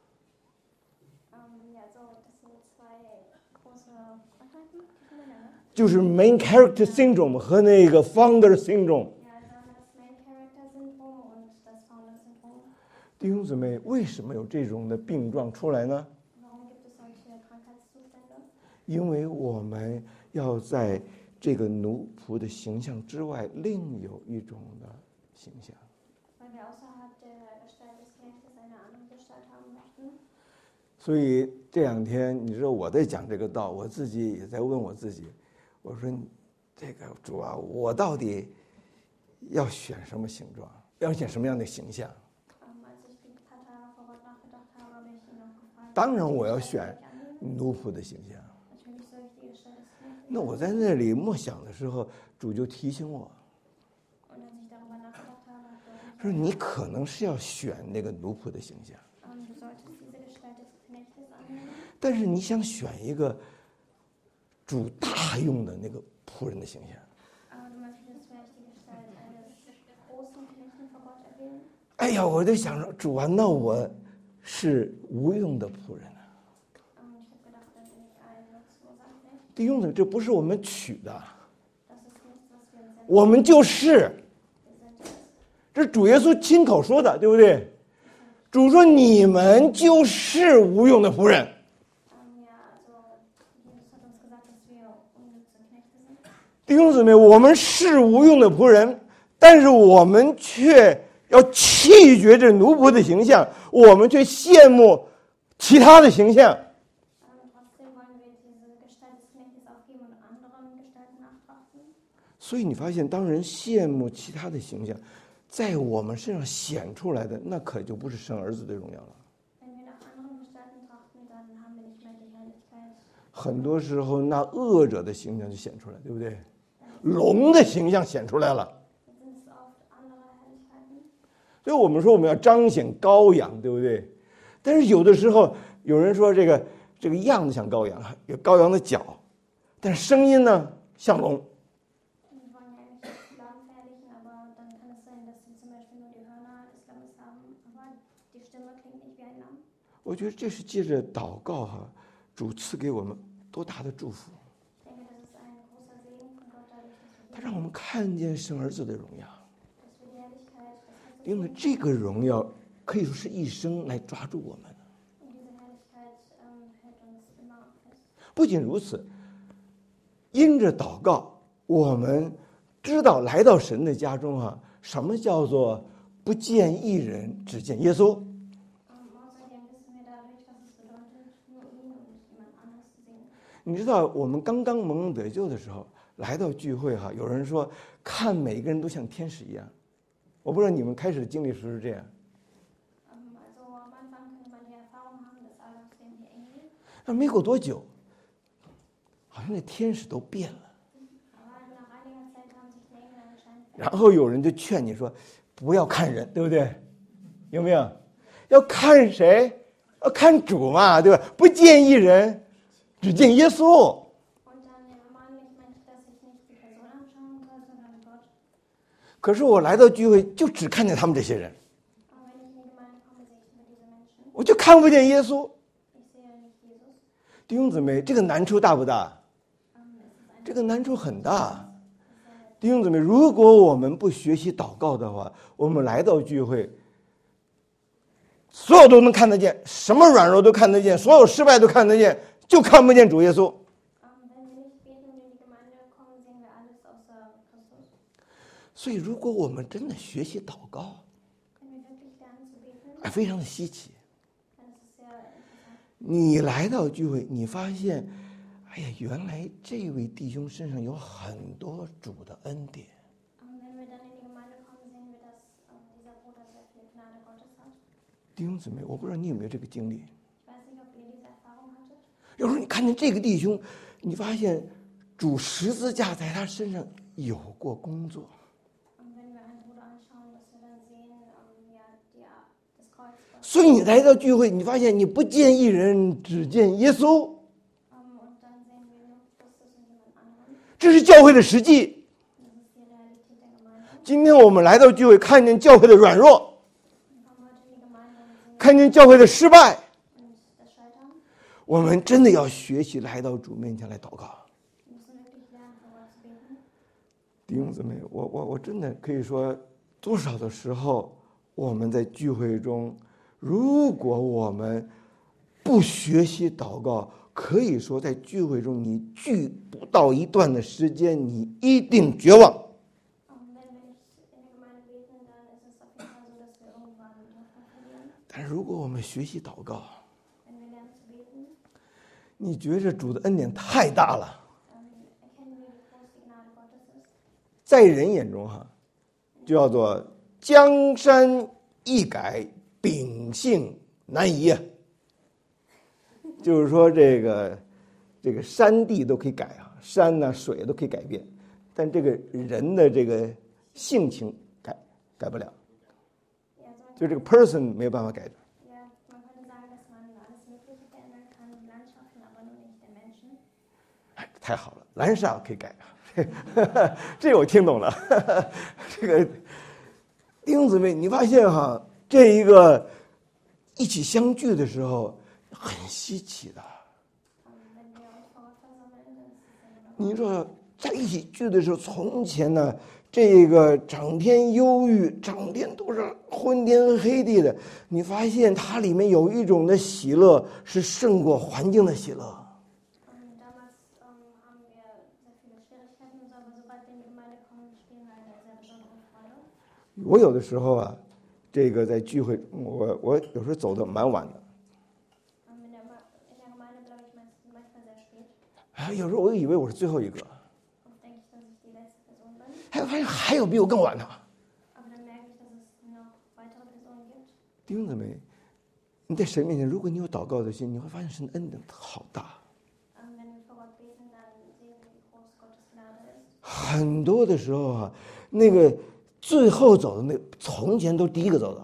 Ja, so, das sind zwei große Krankheiten, die sind miteinander. 就是 main character syndrome 和那个 founder syndrome。 Ja, dann das Main Character Syndrom und das Founder Syndrom. 弟兄姊妹，为什么有这种的病状出来呢？ Warum gibt es solche Krankheitszustände? 因为我们要在这个奴仆的形象之外，另有一种的形象。 Weil wir außerhalb der Gestalt des Knechtes eine andere Gestalt haben möchten. 所以这两天，你知道我在讲这个道，我自己也在问我自己，我说这个主啊，我到底要选什么形状，要选什么样的形象？ Als ich die paar Tage vor Gott nachgedacht habe, habe ich ihn auch gefragt. 当然我要 welche 选 Gestalt soll ich annehmen? 奴仆的形象。 Natürlich soll ich die Gestalt des Knechtes. 那我在那里默想的时候，主就提醒我 Und als ich darüber nachgedacht habe, hat Gott 说，你可能是要选那个奴仆的形象， du solltest diese Gestalt des Knechtes annehmen. 但是你想选一个主大用的那个仆人的形象。 Aber du möchtest vielleicht die Gestalt eines großen Knechten vor Gott erwählen. 哎呀，我就想说，主啊，那我是无用的仆人啊！ Ich habe gedacht, dann bin ich ein nutzloser Knecht. 弟兄姊妹，这不是我们取的， Das ist nichts, was wir uns selbst 我们就是， wir sind es. 这是主耶稣亲口说的，对不对？主说你们就是无用的仆人。 Ja, also Jesus hat uns gesagt, dass wir unnütze Knechte sind. 弟兄姊妹，我们是无用的仆人，但是我们却要弃绝这奴仆的形象，我们却羡慕其他的形象。 Trotzdem wollen wir diese Gestalt des Knechtes aufgeben und anderen Gestalten nachtrachten. 所以你发现，当人羡慕其他的形象，在我们身上显出来的，那可就不是神儿子的荣耀了。 Wenn wir nach anderen Gestalten trachten, dann haben wir nicht mehr die Herrlichkeit. 很多时候，那恶者的形象就显出来，对不对？龙的形象显出来了。 Dann sind es oft andere Herrlichkeiten. 所以我们说我们要彰显羔羊，对不对？但是有的时候有人说这个样子像羔羊，有羔羊的脚，但是声音呢像龙。 Wir wollen ja eigentlich das Lamm verherrlichen, aber dann kann es sein, dass sie zum Beispiel nur die Hörner des Lammes haben, aber die Stimme klingt nicht wie ein Lamm. 我觉得这是借着祷告哈，主赐给我们多大的祝福， Ich denke, das ist ein großer Segen von Gott, dadurch, dass 他让我们看见神儿子的荣耀， wir die Herrlichkeit des Herzens 因为这个荣耀可以说是一生来抓住我们的。 und diese Herrlichkeit hält uns immer fest. 不仅如此，因着祷告，我们知道来到神的家中哈，什么叫做不见一人，只见耶稣。 Außerdem wissen wir dadurch, was es bedeutet, nur ihn und niemand anderes zu sehen. 你知道，我们刚刚蒙得救的时候，来到聚会哈，有人说看每个人都像天使一样。我不知道你们开始的经历是不是这样。 Also am Anfang könnte man die Erfahrung haben, dass alle aussehen wie Engel. 那没过多久，好像那天使都变了。 Aber nach einiger Zeit haben sich die Engel anscheinend verändert. 然后有人就劝你说，不要看人，对不对？有没有？要看谁？要看主嘛，对吧？不见一人，只见耶稣。 Und dann ermahnen mich Menschen, dass ich nicht die Person anschauen soll, sondern Gott. 可是我来到聚会，就只看见他们这些人， Aber wenn ich in die Gemeinde komme, sehe ich nur diese Menschen. 我就看不见耶稣。 Ich sehe nicht Jesus. 弟兄姊妹，这个难处大不大？ Es ist ein 这个难处很大。弟兄姊妹，如果我们不学习祷告的话，我们来到聚会，所有都能看得见，什么软弱都看得见，所有失败都看得见，就看不见主耶稣。 Wenn wir nicht beten und in die Gemeinde kommen, sehen wir alles außer Christus. 所以，如果我们真的学习祷告， Wenn wir wirklich lernen zu beten, 非常的稀奇。 dann ist es sehr interessant. 你来到聚会，你发现，哎呀，原来这位弟兄身上有很多主的恩典。 Wenn wir dann in die Gemeinde kommen, sehen wir, dass dieser Bruder sehr viel Gnade Gottes hat. 弟兄姊妹，我不知道你有没有这个经历。 Ich weiß nicht, ob ihr diese 看见这个弟兄，你发现主十字架在他身上有过工作。 Und wenn wir einen Bruder anschauen, dass wir dann sehen, das Kreuz. 所以你来到聚会，你发现你不见一人，只见耶稣， Und dann sehen wir nur Christus und jemand anderen. 这是教会的实际。 Das ist die Realität der Gemeinde. 今天我们来到聚会，看见教会的软弱， Wir kommen heute in die Gemeinde und sehen 看见教会的失败， das Scheitern. 我们真的要学习来到主面前来祷告。 Wir müssen wirklich lernen, vor Gott zu beten. 弟兄姊妹，我真的可以说，多少的时候我们在聚会中，如果我们不学习祷告，可以说在聚会中你聚不到一段的时间，你一定绝望。 Wenn wir nicht in der Gemeinde beten, dann ist es auf jeden Fall so, dass wir irgendwann die Hoffnung verlieren. 但是如果我们学习祷告， Wenn wir lernen zu beten, 你觉着主的恩典太大了， erkennen wir, wie groß die Gnade Gottes ist. 在人眼中哈，就叫做江山易改，秉性难移啊。就是说这个山地都可以改啊，山呐、水都可以改变，但这个人的这个性情改不了， Ja, so 就这个 person 没有办法改的。 Ja, man könnte sagen, dass man alles Mögliche verändern kann, die Landschaften, aber nur nicht der Menschen. 哎，太好了，蓝煞可以改啊，这个我听懂了。这个弟兄姊妹，你发现哈，这一个一起相聚的时候很稀奇的。 Wenn wir uns vor Gott versammeln, dann ist es ja 你说在一起聚的时候，从前呢，这个整天忧郁，整天都是昏天黑地的，你发现它里面有一种的喜乐，是胜过环境的喜乐。 Damals haben wir sehr viele Schwierigkeiten und so, aber sobald wir in die Gemeinde kommen, spüren wir eine sehr besondere Freude. 我有的时候啊，这个在聚会，我有时候走的蛮晚的， In der Gemeinde bleibe ich manchmal sehr spät. 哎，有时候我以为我是最后一个， Oft denke ich, dass ich die letzte Person bin. 还发现还有比我更晚的。 Aber dann merke ich, dass es noch weitere Personen gibt. 弟兄姊妹，你在神面前，如果你有祷告的心，你会发现神的恩典好大。 Wenn wir vor Gott beten, dann sehen wir, wie groß Gottes Gnade ist. 很多的时候啊，那个最后走的那，从前都第一个走的，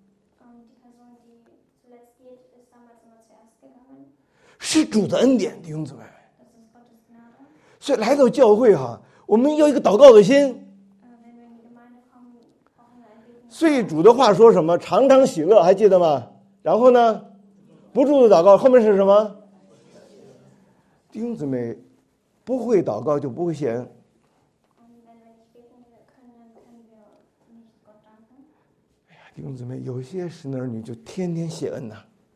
Die Person, die zuletzt geht, ist damals immer zuerst gegangen. 是主的恩典，弟兄姊妹。 Das ist Gottes Gnade. 所以来到教会哈，我们要一个祷告的心。 Wenn wir in die Gemeinde kommen, brauchen wir ein Beten. 所以主的话说什么？常常喜乐，还记得吗？然后呢，不住的祷告，后面是什么？弟兄姊妹，不会祷告就不会谢恩。 Und wenn wir nicht beten können, dann können wir nicht Gott danken. 弟兄姊妹，有些神的儿女就天天谢恩呐、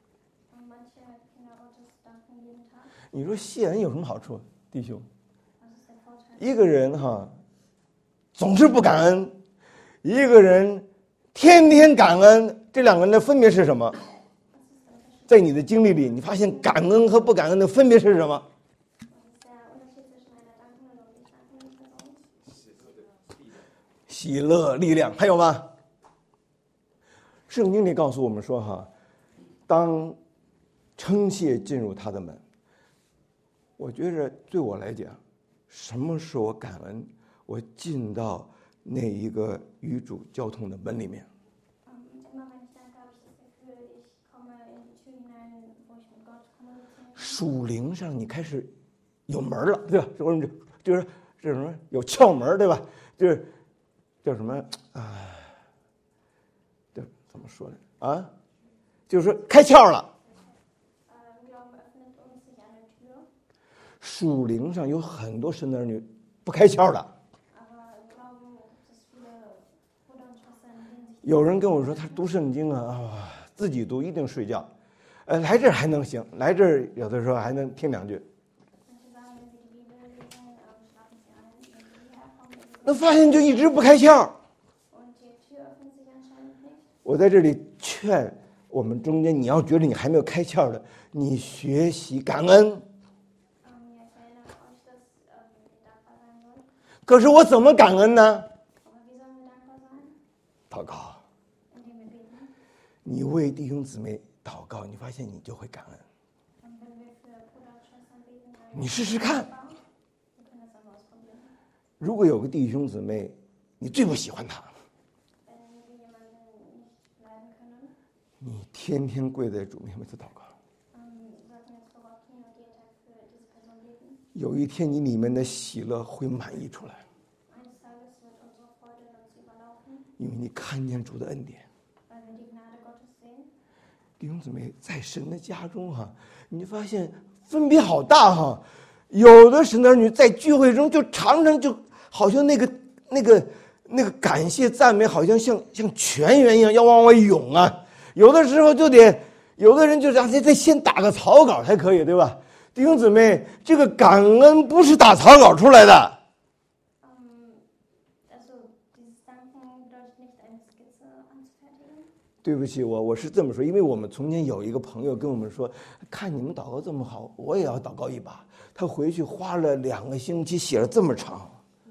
Und manche Kinder Gottes danken jeden Tag. 你说谢恩有什么好处，弟兄？ Was ist der Vorteil? 一个人哈，总是不感恩；一个人天天感恩，这两个人的分别是什么？在你的经历里，你发现感恩和不感恩的分别是什么？ Was ist der Unterschied zwischen einer dankenden und nicht dankenden Person? 喜乐、力量，还有吗？圣经里告诉我们说哈，当称谢进入他的门，我觉着对我来讲，什么是我感恩？我进到那一个与主交通的门里面。 Immer wenn ich danke, habe ich das Gefühl, ich komme in die Tür hinein, wo ich mit Gott kommunizieren kann. 属灵上你开始有门了，对吧？就是这什么有窍门，对吧？就是叫什么啊？这怎么说呢？啊，就是说开窍了。 Glauben öffnet uns nicht eine Tür, 属灵上有很多神的儿女不开窍的。 aber im Glauben gibt es viele Brüder und Schwestern, denen sich 有人跟我说他读圣经自己读一定睡觉，来这儿还能行，来这儿有的时候还能听两句。 manche sagen, wenn sie die Bibel lesen, schlafen sie ein, wenn sie hierher kommen, ist es 那发现就一直不开窍。 und die Tür öffnet sich anscheinend nicht. 我在这里劝我们中间，你要觉得你还没有开窍的，你学习感恩。 Ich erinnere euch, dass ihr dankbar sein sollt. 可是我怎么感恩呢？ Aber wie sollen wir dankbar sein? 祷告， Indem wir beten. 你为弟兄姊妹祷告，你发现你就会感恩。 Und wenn wir für Brüder und Schwestern beten, 你试试看。 Wir können das einmal ausprobieren. 如果有个弟兄姊妹，你最不喜欢他， Wenn wir jemanden nicht leiden können, 你天天跪在主面前为他祷告。 sollten wir jetzt vor Gott knien und jeden Tag für diese Person beten. 有一天，你里面的喜乐会满溢出来， Eines Tages wird unsere Freude uns überlaufen, 因为你看见主的恩典。 weil wir die Gnade Gottes sehen. 弟兄姊妹，在神的家中哈，你就发现分别好大哈。有的神的儿女在聚会中就常常就好像那个感谢赞美，好像像泉源一样要往外涌啊。有的时候就得，有的人就让得先打个草稿才可以，对吧？弟兄姊妹，这个感恩不是打草稿出来的。 Also dieses Danken bedeutet nicht, eine Skizze anzufertigen. 对不起，我是这么说，因为我们从前有一个朋友跟我们说，看你们祷告这么好，我也要祷告一把。他回去花了2个星期写了这么长，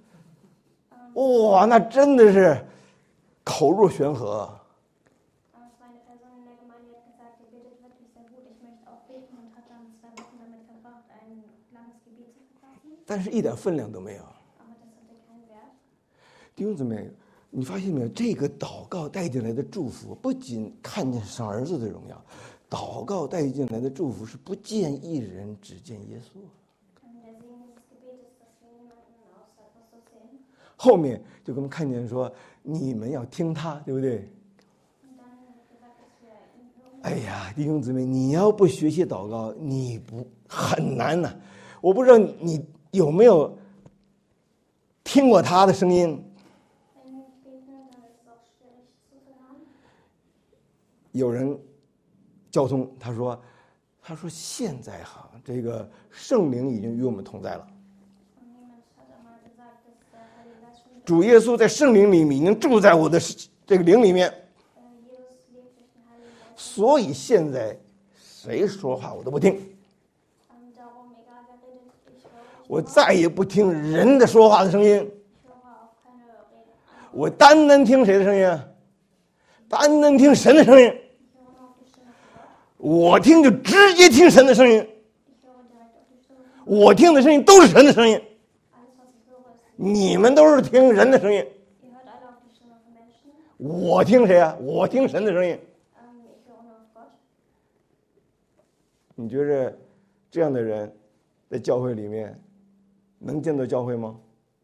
哇，那真的是口若悬河。 Es war eine Person in der Gemeinde, die hat gesagt, ihr betet wirklich sehr gut, ich möchte auch beten und hat dann 2 Wochen damit verbracht, ein langes Gebet zu verfassen. 但是一点分量都没有。 Aber das hatte keinen Wert. 弟兄姊妹，你发现没有？这个祷告带进来的祝福，不仅看见神儿子的荣耀，祷告带进来的祝福是不见一人，只见耶稣。 Der Segen dieses Gebetes, dass wir niemanden außer Christus sehen. 后面就给我们看见说，你们要听他，对不对？ Und dann wird gesagt, dass wir ihn hören. 哎呀，弟兄姊妹，你要不学习祷告，你不很难呐、我不知道你有没有听过他的声音。 Wenn wir nicht beten, dann ist es auch schwierig zuzuhören. 有人交通，他说现在哈，这个圣灵已经与我们同在了。 Und jemand hat einmal gesagt, dass der Heilige Geist schon mit 主耶稣在圣灵里面已经住在我的这个灵里面， Jesus lebt durch den Heiligen Geist. 所以现在谁说话我都不听， Darum, egal wer redet, ich höre 我再也不听人的说话的声音， ich höre auf keine Rede. 我单单听谁的声音啊？单单听神的声音。 Ich höre nur auf die Stimme von Gott. 我听就直接听神的声音， Ich höre direkt auf die Stimme von Gott. 我听的声音都是神的声音， Alles, was ich höre, ist. 你们都是听人的声音， Ihr hört alle auf die Stimme von Menschen. 我听谁啊？我听神的声音。 Ich höre nur auf Gott. 你觉着这样的人在教会里面能见到教会吗？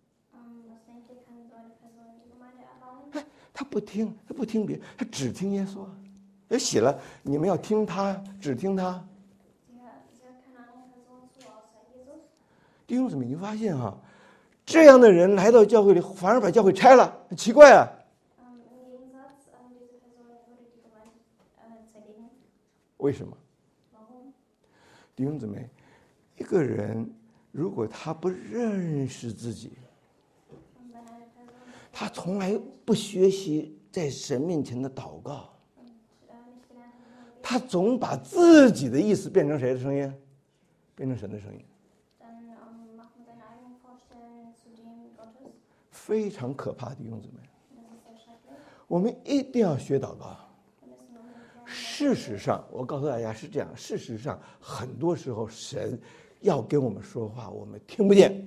Was denkt ihr, kann so eine Person die Gemeinde erbauen? 他不听别人，他只听耶稣啊。也写了，你们要听他，只听他。 Sie hört keine andere Person zu, außer Jesus. 弟兄姊妹，你发现哈、这样的人来到教会里，反而把教会拆了，很奇怪啊。 Im Gegensatz, diese Person würde die Gemeinde zerlegen. 为什么？ Warum? 弟兄姊妹，一个人如果他不认识自己， Und wenn eine Person 他从来不学习在神面前的祷告， nicht gelernt hat, 他总把自己的意思变成谁的声音？变成神的声音， dann macht man seine eigenen Vorstellungen zu dem Gottes. 非常可怕。弟兄姊妹， Das ist sehr schrecklich. 我们一定要学祷告。 Wir müssen unbedingt lernen. 事实上，我告诉大家是这样。事实上，很多时候神要跟我们说话，我们听不见。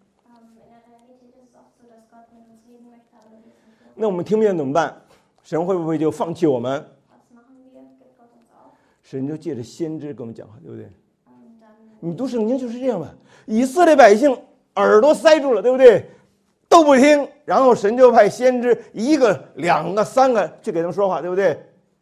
In der Realität ist es oft so, dass Gott mit uns reden möchte, aber wir es nicht hören. 那我们听不见怎么办？神会不会就放弃我们？ Was machen wir? Gibt Gott uns auf? 神就借着先知跟我们讲话，对不对？ Dann 你读圣经就是这样嘛。以色列百姓耳朵塞住了，对不对？都不听，然后神就派先知1个、2个、3个去给他们说话，对不对？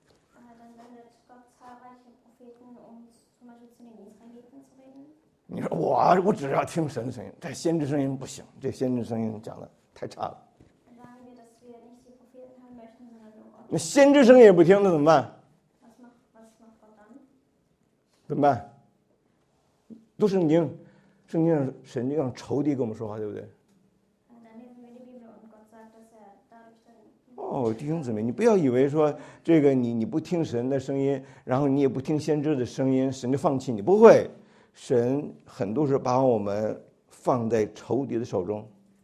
dann sendet Gott zahlreiche Propheten, um zum Beispiel zu den Israeliten zu reden. 你说我只要听神的声音，这先知声音不行，这先知声音讲的太差了。 Dann sagen wir, dass wir nicht die Propheten hören möchten, sondern nur Gott. 那先知声音也不听，那怎么办？ Was macht Gott dann? 怎么办？读圣经，圣经上神就让仇敌跟我们说话，对不对？ Dann lesen wir die Bibel und Gott sagt, dass dadurch dann 哦，弟兄姊妹，你不要以为说这个你不听神的声音，然后你也不听先知的声音，神就放弃你，不会。神很多时候把我们放在仇敌的手中。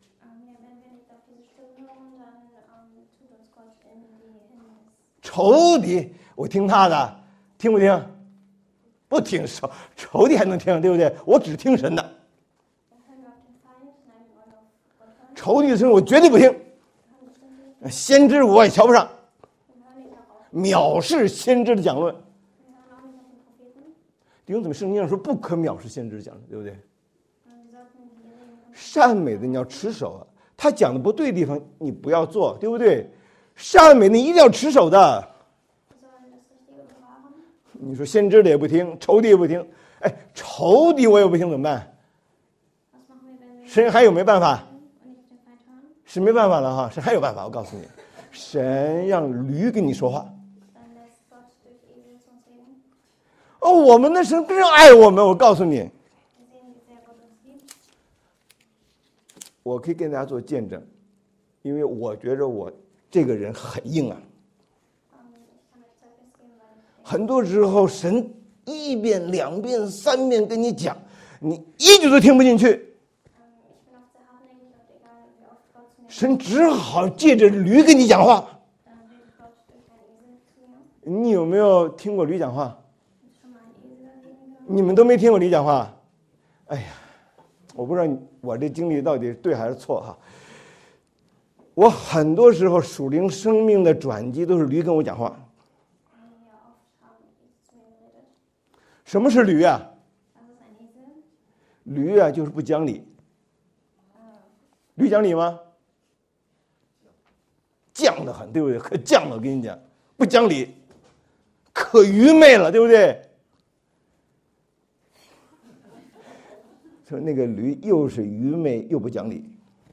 wenn wir nicht auf diese Stimmen hören, dann tut uns Gott in die Hände. 仇敌，我听他的，听不听？不不听仇敌还能听，对不对？我只听神的。 dann hören wir auf den Feind, nein, wir wollen auf Gott hören. 仇敌的声音我绝对不听， Wir hören bestimmt nicht, 先知我也瞧不上， wir hören nicht darauf. 藐视先知的讲论。 Wir hören auch nicht auf den Propheten. 弟兄姊妹，圣经上说不可藐视先知讲论，对不对？ Wir sollten die Regeln 善美的你要持守啊，他讲的不对的地方你不要做，对不对？善美的你一定要持守的。 wir sollen das Richtige bewahren. 你说先知的也不听，仇敌也不听，哎，仇敌我也不听怎么办？ Was machen wir, wenn wir 神还有没办法？ und nicht auf den Feind hören? 是没办法了哈，神还有办法，我告诉你，神让驴跟你说话。 Dann lässt Gott durch Esel zu uns reden. 哦，我们的神真爱我们，我告诉你， Wir sehen, wie sehr Gott uns liebt. 我可以跟大家做见证，因为我觉着我这个人很硬啊。 Ich kann euch Zeugnis geben, weil ich 很多时候，神一遍、两遍、三遍跟你讲，你一句都听不进去， ich bin oft sehr hartnäckig und egal wie oft Gott zu mir 神只好借着驴跟你讲话。 redet Gott durch einen Esel zu mir. 你有没有听过驴讲话？ Hast du schon mal einen Esel reden gehört? 你们都没听过驴讲话？哎呀，我不知道我这经历到底对还是错哈。我很多时候属灵生命的转机都是驴跟我讲话。 Ja, oft haben Esel zu mir geredet. 什么是驴啊？ Was ist ein Esel? 驴啊，就是不讲理。驴讲理吗？犟得很，对不对？可犟了，我跟你讲，不讲理，可愚昧了，对不对？说那个驴又是愚昧又不讲理。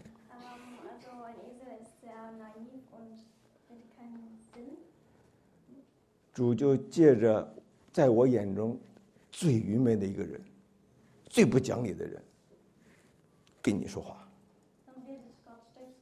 Also ein Esel ist sehr naiv und hat keinen Sinn. 主就借着在我眼中最愚昧的一个人，最不讲理的人，跟你说话。 Dann redet Gott durch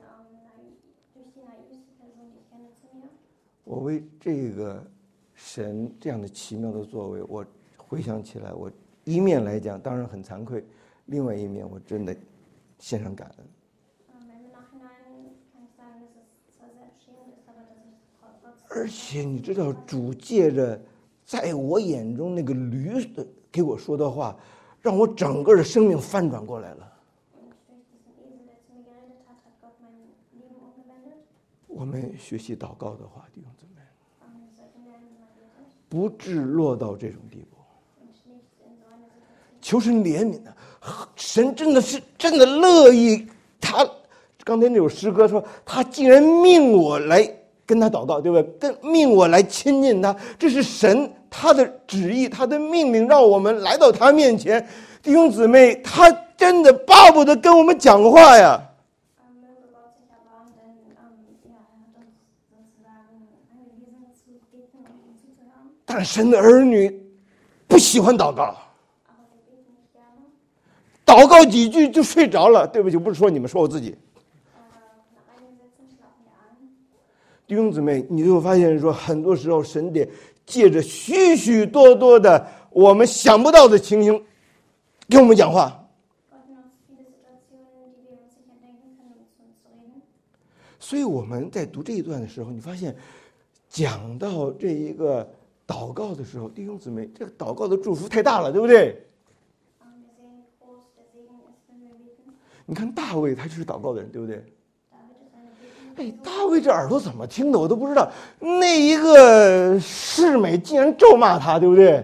die naivste Person, die ich kenne, zu mir. 我为这个神这样的奇妙的作为，我回想起来，我一面来讲当然很惭愧，另外一面我真的献上感恩。 Im Nachhinein kann ich sagen, dass es zwar sehr beschämend ist, aber dass ich trotzdem 而且你知道，主借着在我眼中那个驴的给我说的话，让我整个的生命翻转过来了。 und durch diesen Esel, der zu mir geredet hat, hat Gott mein Leben umgewendet. 我们学习祷告的话，弟兄姊妹， Wir sollten lernen, wie man betet 不至落到这种地步。 und nicht in so einer Situation. 求神怜悯啊！神真的乐意他。刚才那首诗歌说，他既然命我来跟他祷告，对不对？命我来亲近他，这是神他的旨意，他的命令，让我们来到他面前。弟兄姊妹，他真的巴不得跟我们讲话呀。 Möge Gott sich erbarmen, denn er hat uns sozusagen angewiesen zu beten und ihm zuzuhören. 但神的儿女不喜欢祷告， Aber wir beten nicht gerne. 祷告几句就睡着了。对不起，不是说你们，说我自己。 Nach einigen Sätzen schlafen wir ein. 弟兄姊妹，你就会发现说，很多时候神得借着许许多多的我们想不到的情形，跟我们讲话。 Gott in uns viele Situationen, die wir uns nicht entdenken können, um zu uns zu reden. 所以我们在读这一段的时候，你发现讲到这一个祷告的时候，弟兄姊妹，这个祷告的祝福太大了，对不对？ Wir sehen, wie groß der Segen ist, wenn wir beten. 你看大卫，他就是祷告的人，对不对？ David ist eine betende 哎， Person. 大卫这耳朵怎么听的，我都不知道。那一个世美竟然咒骂他，对不对？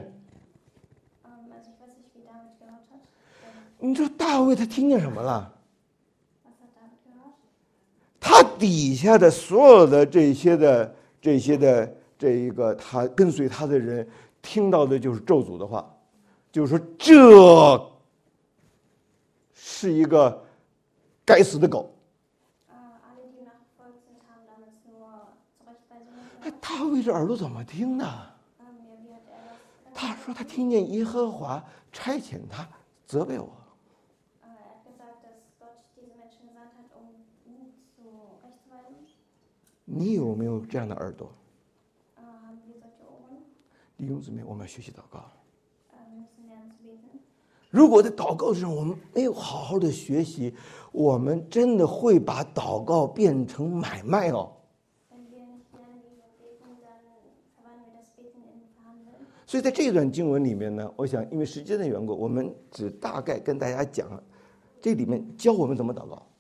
Also ich weiß nicht, wie David gehört hat. 你说大卫他听见什么了？ Was hat David gehört? 他底下的所有的这些的这一个他跟随他的人听到的就是咒诅的话，就是说这是一个该死的狗。 Alle, die nachgefolgt sind, haben damals nur Zurechtweisungen 哎 gehört. 大卫这耳朵怎么听的？ Wie hat er das? 他说他听见耶和华差遣他责备我。 Er hat gesagt, dass Gott diese Menschen gesandt hat, um ihn zurechtzuweisen. 你有没有这样的耳朵？ Haben wir solche Ohren? 弟兄姊妹，我们要学习祷告。 Wir müssen lernen zu beten. 如果在祷告上我们没有好好的学习，我们真的会把祷告变成买卖哦。 Wenn wir nicht lernen, wie wir beten, dann verwandeln wir das Beten in Verhandeln. 所以在这段经文里面呢，我想因为时间的缘故，我们只大概跟大家讲，这里面教我们怎么祷告，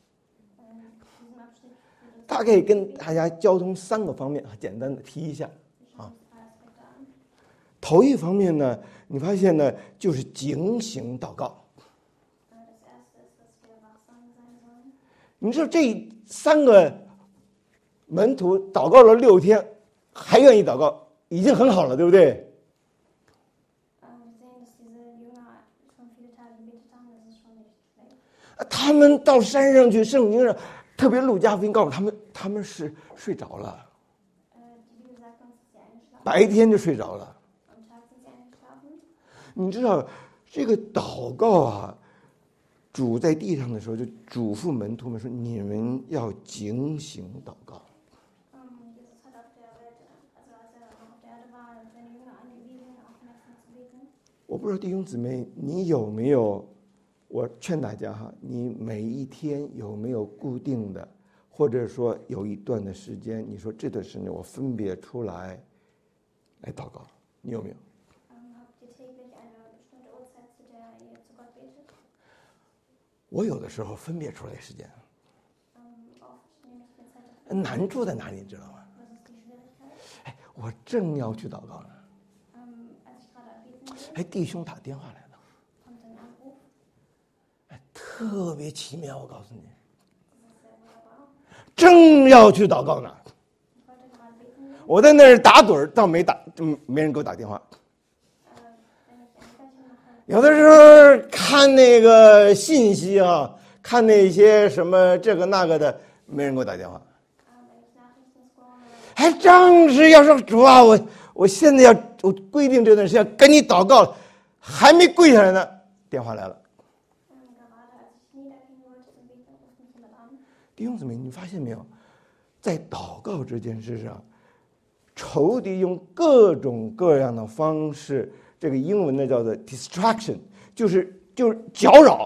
大概跟大家交通3个方面，简单的提一下啊。头一方面呢，你发现呢，就是警醒祷告。你知道这3个门徒祷告了6天，还愿意祷告，已经很好了，对不对？他们到山上去，圣经上特别路加福音告诉他们是睡着了，白天就睡着了。你知道这个祷告啊，主在地上的时候就嘱咐门徒们说：“你们要警醒祷告。”我不知道弟兄姊妹你有没有，我劝大家哈，你每一天有没有固定的，或者说有一段的时间，你说这段时间我分别出来祷告，你有没有？我有的时候分别出来时间，难处在哪里，你知道吗？哎，我正要去祷告呢，哎，弟兄打电话来了，哎，特别奇妙，我告诉你，正要去祷告呢，我在那儿打盹倒没打，没人给我打电话。有的时候看那个信息啊，看那些什么这个那个的，没人给我打电话。还正是要说主啊，我现在我规定这段时间跟你祷告，还没跪下来呢，电话来了。弟兄姊妹，你发现没有，在祷告这件事上，仇敌用各种各样的方式，这个英文呢叫做 distraction， 就是搅扰。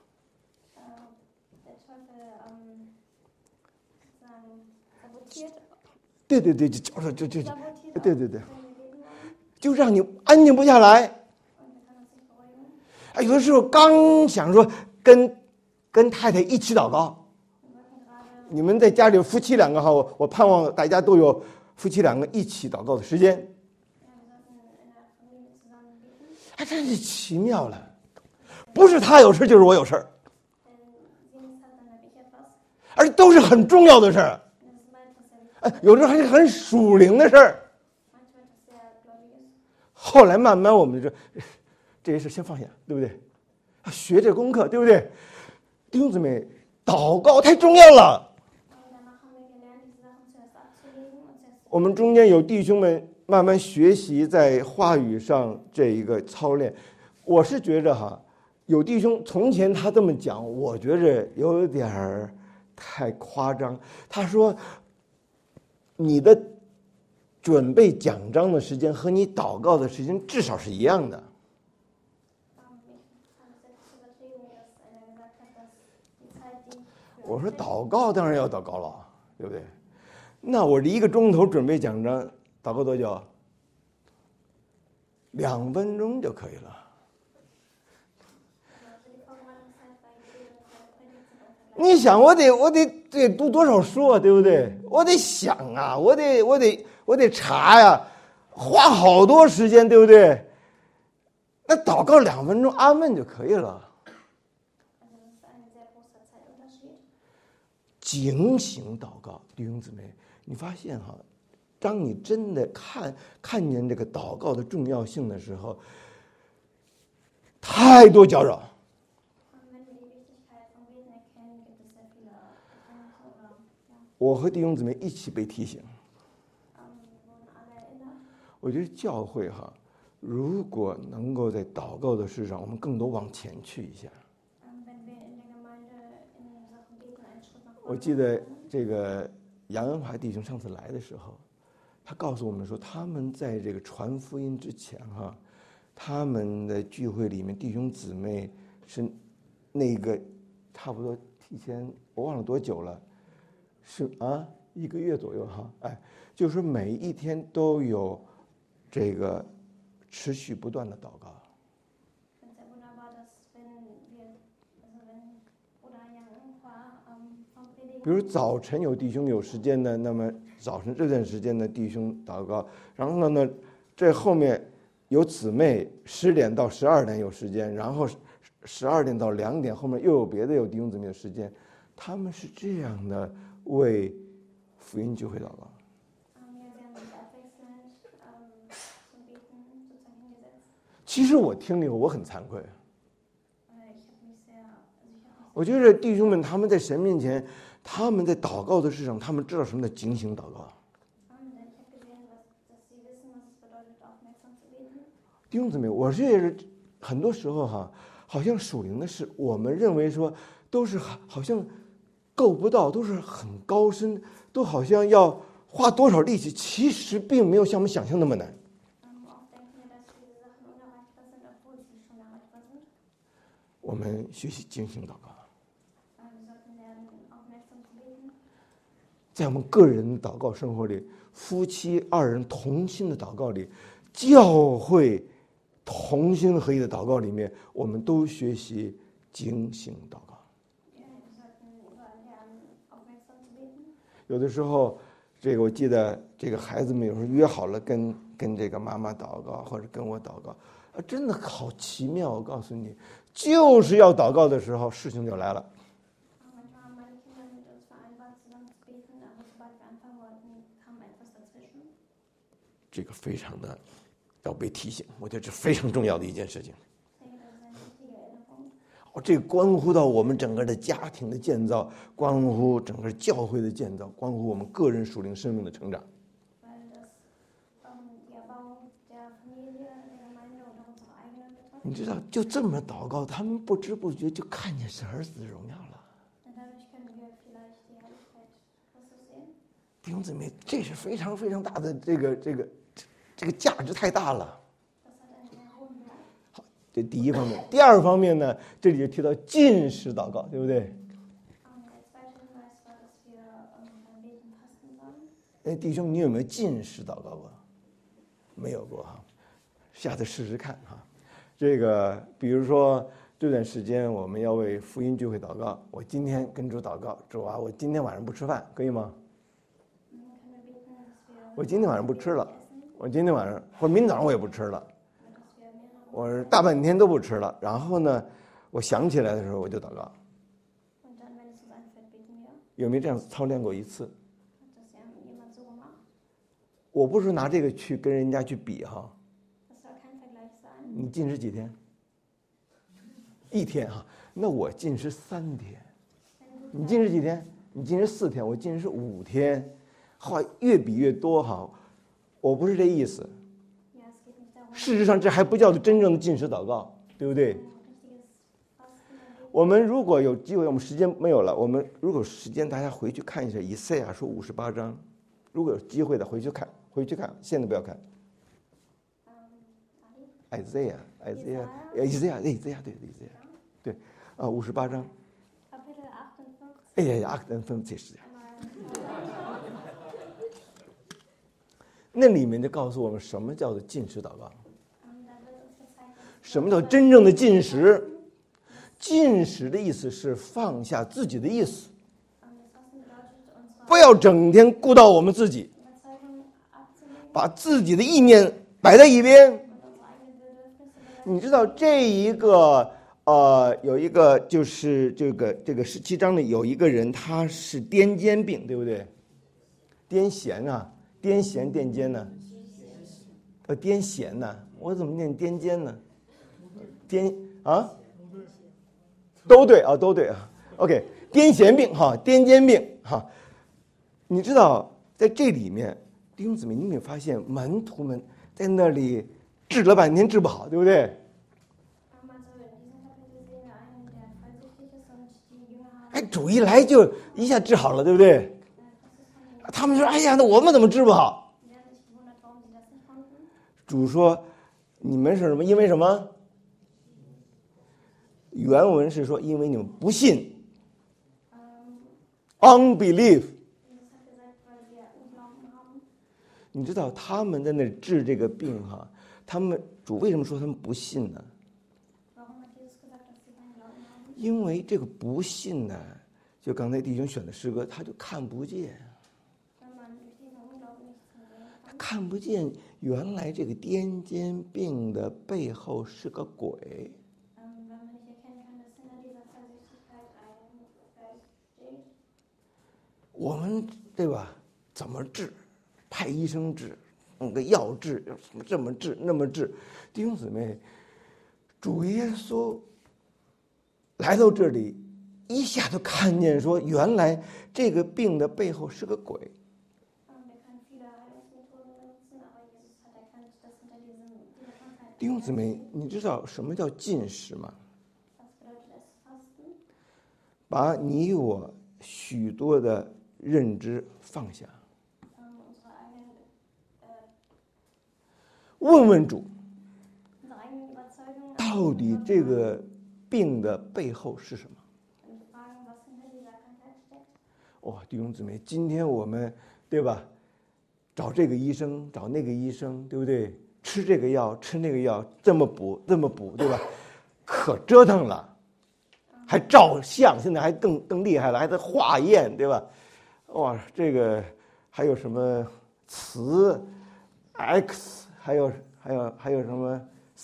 对，就搅扰，就对，就让你安静不下来。有的时候刚想说跟太太一起祷告，你们在家里夫妻2个哈，我盼望大家都有夫妻2个一起祷告的时间。哎，真是奇妙了，不是他有事就是我有事，而都是很重要的事儿。哎，有时候还是很属灵的事儿。后来慢慢我们就说，这些事先放下，对不对？学这功课，对不对？弟兄姊妹，祷告太重要了。我们中间有弟兄们慢慢学习在话语上这一个操练。我是觉着哈，有弟兄从前他这么讲，我觉着有点太夸张。他说你的准备讲章的时间和你祷告的时间至少是一样的。我说祷告当然要祷告了，对不对？那我1个钟头准备讲章，祷告多久？2分钟就可以了。你想，我得读多少书啊，对不对？我得想啊，我得查呀，花好多时间，对不对？那祷告2分钟，阿们就可以了。警醒祷告，弟兄姊妹，你发现哈，当你真的看见这个祷告的重要性的时候，太多搅扰。我和弟兄姊妹一起被提醒。我觉得教会哈，如果能够在祷告的事上，我们更多往前去一下。我记得这个杨恩华弟兄上次来的时候，他告诉我们说，他们在这个传福音之前哈，他们的聚会里面弟兄姊妹是那个差不多提前我忘了多久了，是1个月左右哈，哎，就是说每一天都有这个持续不断的祷告。 Ich finde es sehr wunderbar, dass wenn Bruder Yang vom Predigen 比如早晨有弟兄有时间呢，那么早晨这段时间呢，弟兄祷告，然后呢，这后面有姊妹10点到12点有时间，然后12点到2点后面又有别的有弟兄姊妹的时间，他们是这样的为福音聚会祷告。 wir werden uns abwechselnd zum Beten sozusagen hingesetzt. 其实我听了以后我很惭愧， Ich habe mich sehr, also ich habe mich 我觉得弟兄们他们在神面前，他们在祷告的事上，他们知道什么叫警醒祷告。 denn ich habe gesehen, dass sie wissen, was es bedeutet, aufmerksam zu beten. 弟兄姊妹，我这也是很多时候哈，好像属灵的事，我们认为说都是好像够不到，都是很高深，都好像要花多少力气，其实并没有像我们想象那么难。 Oft denken wir, dass diese Sachen unerreichbar sind, obwohl sie schon erreichbar sind. 我们学习警醒祷告， Wir sollten lernen, aufmerksam zu beten. 在我们个人祷告生活里，夫妻2人同心的祷告里，教会同心合一的祷告里面，我们都学习警醒祷告。 Wir sollten überall lernen, aufmerksam zu beten. 有的时候，这个我记得这个孩子们有时候约好了跟这个妈妈祷告，或者跟我祷告，真的好奇妙。我告诉你，就是要祷告的时候，事情就来了。 Manchmal haben meine Kinder mit uns vereinbart, zusammen zu beten, aber sobald wir anfangen wollten, kam etwas dazwischen. 这个非常的要被提醒，我觉得这非常重要的一件事情。 Ich denke, das ist eine wichtige Erinnerung. 这个关乎到我们整个的家庭的建造，关乎整个教会的建造，关乎我们个人属灵生命的成长。 Weil das die Erbauung der Familie, der Gemeinde und auch unsere eigenen betrifft. 你知道，就这么祷告，他们不知不觉就看见神儿子的荣耀了。 Und dadurch können wir vielleicht die Herrlichkeit Christus sehen. 弟兄姊妹，这是非常非常大的这个价值太大了。 Das hat einen sehr hohen Wert. 好，这第一方面。第二方面呢，这里就提到禁食祷告，对不对？ Der zweite Hinweis war, dass wir beim Beten fasten sollen. 哎，弟兄，你有没有禁食祷告过？没有过哈，下次试试看哈。这个，比如说这段时间我们要为福音聚会祷告，我今天跟主祷告，主啊，我今天晚上不吃饭，可以吗？ Können wir beten, dass wir 我今天晚上不吃了，我今天晚上或者明早上我也不吃了， dass wir mehrere 我大半天都不吃了。然后呢，我想起来的时候我就祷告。 und dann, wenn es uns einfällt, beten wir. 有没有这样操练过一次？ Hat das jemand so gemacht? 我不是拿这个去跟人家去比哈， Das soll kein Vergleich sein. 你禁食几天？1天哈，那我禁食3天。你禁食几天？你禁食4天，我禁食5天，好，越比越多哈。我不是这意思。 Ja, es geht nicht darum, 事实上，这还不叫做真正的禁食祷告，对不对？ ein richtiges Fasten und Beten. 我们如果有机会，我们时间没有了，我们如果有时间，大家回去看一下以赛亚书58章。如果有机会的，回去看，现在不要看。Isaiah，对，58章。 Kapitel 58. 哎呀，58是。 那里面就告诉我们什么叫做禁食祷告， Da wird uns gezeigt, 什么叫真正的禁食。禁食的意思是放下自己的意思， das Fasten bedeutet, unsere 不要整天顾到我们自己， Überzeugung abzulegen 把自己的意念摆在一边。 und unsere eigenen Bedürfnisse 你知道这一个有一个就是这个17章里有一个人，他是癫痫病，对不对？癫痫啊，癫痫癫痫呢？癫痫呢？我怎么念癫痫呢？都对啊，都对啊。OK， 癫痫病哈，癫痫病哈。你知道在这里面，弟兄姊妹，你有没有发现门徒们在那里治了半天治不好，对不对？ Also in diesem Kapitel sehen wir einen, der fallsüchtig ist und die Jünger haben 哎，主一来就一下治好了，对不对？他们说：“哎呀，那我们怎么治不好 die haben sich gewundert, warum sie das nicht konnten.？” 主说：“你们是什么？因为什么？”原文是说：“因为你们不信 ，unbelief。” Jesus hat gesagt, weil wir Unglauben haben. 你知道他们在那治这个病哈， 主为什么说他们不信呢？ Warum hat Jesus gesagt, dass sie keinen Glauben haben? 因为这个不信呢，就刚才弟兄选的诗歌，他就看不见， Wenn man durch diesen Unglauben nichts mehr sehen 他 kann. 看不见原来这个癫痫病的背后是个鬼。 Wenn man nicht erkennen kann, dass hinter dieser Versüchtigkeit ein Geist steht. 我们对吧？怎么治？派医生治，弄个药治，这么治那么治。弟兄姊妹，主耶稣来到这里，一下就看见说，原来这个病的背后是个鬼。 Wir können viele Heilungsmethoden benutzen, aber Jesus hat erkannt, dass hinter dieser Krankheit 弟兄姊妹，你知道什么叫禁食吗？ Was bedeutet es Fasten? 把你我许多的认知放下， Unsere eigenen, 问问主， unsere eigenen Überzeugungen 到底这个病的背后是什么？ und fragen, was hinter dieser Krankheit steckt. 哇，弟兄姊妹，今天我们对吧？找这个医生，找那个医生，对不对？吃这个药，吃那个药，这么补，这么补，对吧？可折腾了，还照相，现在还更厉害了，还得化验，对吧？哇，这个还有什么磁、X， 还有什么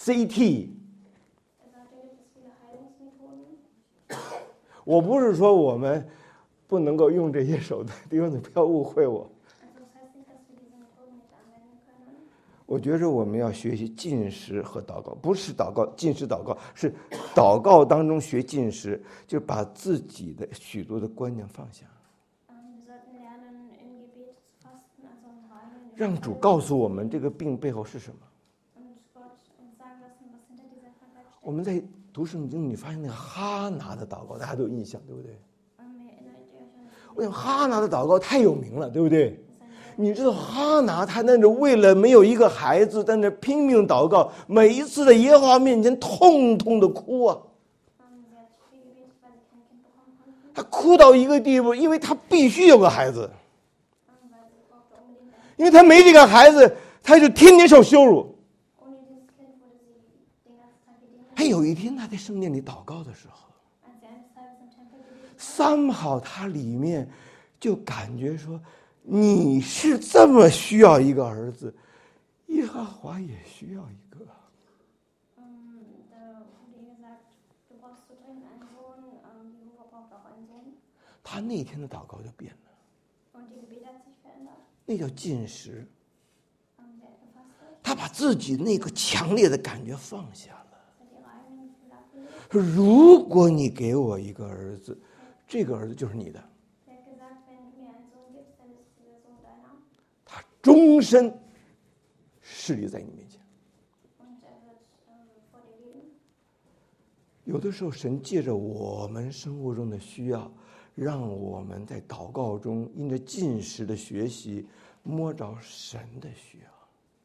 CT？ Seitdem gibt es viele Heilungsmethoden. 我不是说我们不能够用这些手段，弟兄姊妹不要误会我。 Also das heißt nicht, dass wir diese Methoden nicht anwenden können. 我觉着我们要学习禁食和祷告，不是祷告禁食祷告，是祷告当中学禁食，就把自己的许多的观念放下， Wir sollten lernen, im Gebet zu fasten, also unsere eigenen 让主告诉我们这个病背后是什么。 und Gott uns sagen lassen, was hinter dieser Krankheit steckt. 我们在读圣经，你发现那个哈拿的祷告，大家都有印象，对不对？ Erinnert ihr euch an 我想哈拿的祷告太有名了，对不对？ das? 你知道哈拿他那着为了没有一个孩子，在那拼命祷告，每一次在耶和华面前痛痛的哭啊。 Sie hat viel gebetet, weil sie kein Kind bekommen konnten, 他哭到一个地步，因为他必须有个孩子， weil sie brauchte unbedingt ein 因为他没这个孩子，他就天天受羞辱。 Ohne dieses Kind wurde sie den ganzen Tag gedient. 他有一天他在圣殿里祷告的时候， Als sie eines Tages im Tempel gebetet hat, somehow他里面就感觉说，你是这么需要一个儿子，耶和华也需要一个。 da wurde ihr gesagt, du brauchst so dringend einen Sohn, Jehova braucht auch einen Sohn. 他那天的祷告就变了， Und ihr Gebet hat sich verändert. 那叫禁食。 Sie hat gefastet, 他把自己那个强烈的感觉放下了。 hat ihre eigenen Gefühle abgelegt. 说如果你给我一个儿子，这个儿子就是你的， Sie hat gesagt, wenn du mir einen Sohn gibst, dann ist dieser Sohn deiner. 他终身侍立在你面前。 Und wird vor dir leben. 有的时候，神借着我们生活中的需要，让我们在祷告中因着禁食的学习，摸着神的需要。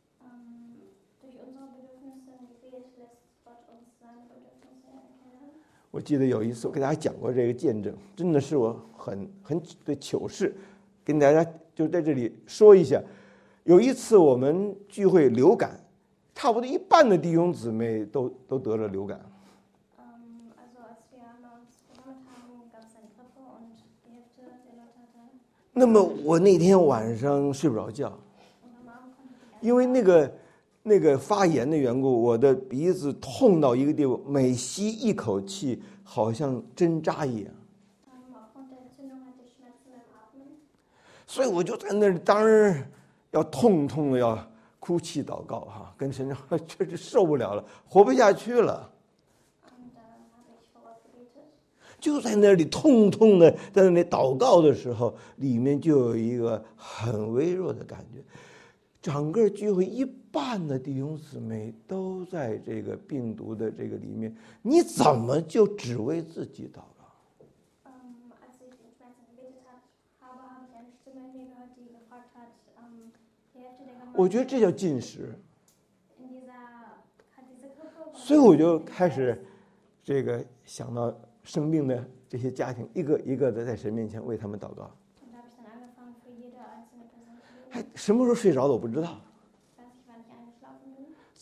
Durch unsere Bedürfnisse im Gebet lässt Gott uns seine Bedürfnisse erkennen. 我记得有一次我给大家讲过这个见证，真的是我很的糗事，跟大家就在这里说一下。有一次我们聚会流感，差不多一半的弟兄姊妹都得了流感。 Also als wir einmal uns versammelt haben, gab es eine Grippe und die Hälfte der Leute hatte. 那么我那天晚上睡不着觉， Und am Abend konnte ich 因为那个发炎的缘故，我的鼻子痛到一个地步，每吸一口气好像针扎一样， aufgrund der Entzündung hatte ich Schmerzen beim Atmen. 所以我就在那儿当然要痛痛的要哭泣祷告哈，跟神说这是受不了了，活不下去了。 Und dann habe ich vor Gott gebetet. 就在那里痛痛的在那里祷告的时候，里面就有一个很微弱的感觉。整个聚会一半的弟兄姊妹都在这个病毒的这个里面，你怎么就只为自己祷告？ Als ich den Schmerzen gebetet habe, habe ich eine Stimme in mir gehört, die gefragt hat, die Hälfte der 我觉得 Gemeinde 这叫禁食， hat diese Grippe. 所以我就开始这个想到生病的这些家庭，一个一个的在神面前为他们祷告。 Und da habe ich dann angefangen, für jede einzelne Person zu beten. 还什么时候睡着的我不知道， Ich weiß nicht, wann ich eingeschlafen bin.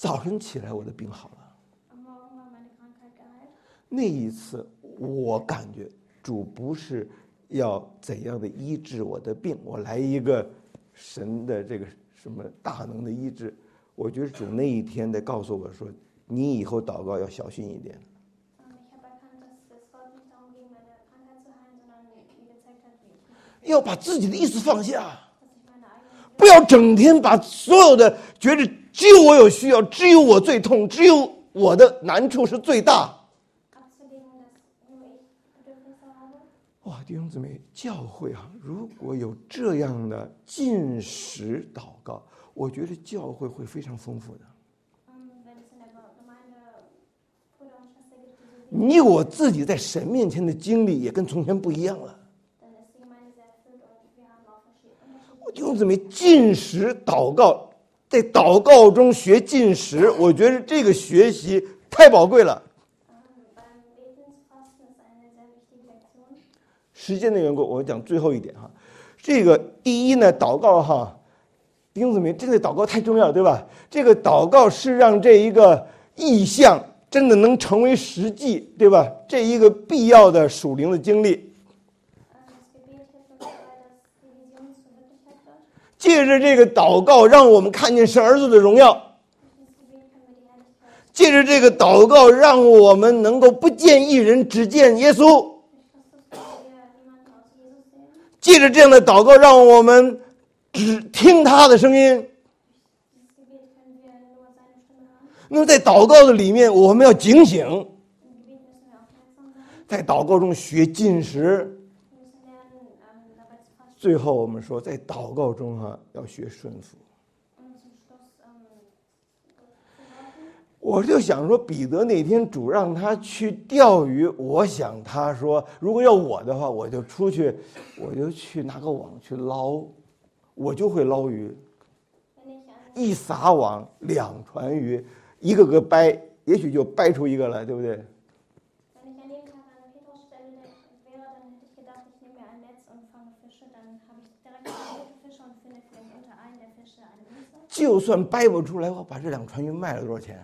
早晨起来我的病好了。 Am Morgen war meine Krankheit geheilt. 那一次我感觉主不是要怎样的医治我的病，我来一个神的这个什么大能的医治。我觉得主那一天在告诉我说，你以后祷告要小心一点。 Ich habe erkannt, dass es Gott nicht darum ging, meine Krankheit zu heilen, sondern mir gezeigt hat, wie ich 要把自己的意思放下， dass ich meine eigenen 不要整天把所有的觉得只有我有需要，只有我最痛，只有我的难处是最大。 abzulegen, dass nur ich Bedürfnisse habe. 哇，弟兄姊妹，教会啊，如果有这样的禁食祷告，我觉得教会会非常丰富的。 Wenn es in der Gemeinde Brüder und Schwestern gibt, die so 你我自己在神面前的经历也跟从前不一样了。 dann ist die Gemeinde sehr erfüllt und wir haben auch unterschiedliche. 弟兄姊妹，禁食祷告，在祷告中学禁食，我觉得这个学习太宝贵了。 Beim Beten zu fasten ist eine sehr wichtige Lektion. 时间的缘故，我讲最后一点哈。这个第一呢，祷告哈，弟兄姊妹，这个祷告太重要了，对吧？这个祷告是让这一个意象真的能成为实际，对吧？这一个必要的属灵的经历。 Das Gebet hilft uns dabei, dass die Vision zur Wirklichkeit wird. 借着这个祷告，让我们看见神儿子的荣耀； Durch das Gebet können wir die Herrlichkeit 借着这个祷告，让我们能够不见一人，只见耶稣； durch Christus können wir niemanden aus Jesus sehen. 借着这样的祷告，让我们只听他的声音。 Dieses Gebet können wir nur seine Stimme hören. 那么在祷告的里面，我们要警醒， Im Gebet müssen wir aufmerksam sein. 在祷告中学禁食。 Wir müssen lernen, dabei zu fasten. 最后我们说，在祷告中要学顺服。 Und zum Schluss zu warten. 我就想说，彼得那天主让他去钓鱼，我想他说，如果要我的话，我就出去，我就去拿个网去捞，我就会捞鱼。 Wenn ich an 一撒网，2船鱼，一个个掰，也许就掰出一个来，对不对？ Wenn ich an dem Tag an Petrusstelle wäre, dann hätte ich gedacht, ich nehme mir ein Netz und fange Fische. Dann habe ich direkt viele Fische und finde vielleicht unter einem der Fische eine Münze. 就算掰不出来，我把这2船鱼卖了多少钱？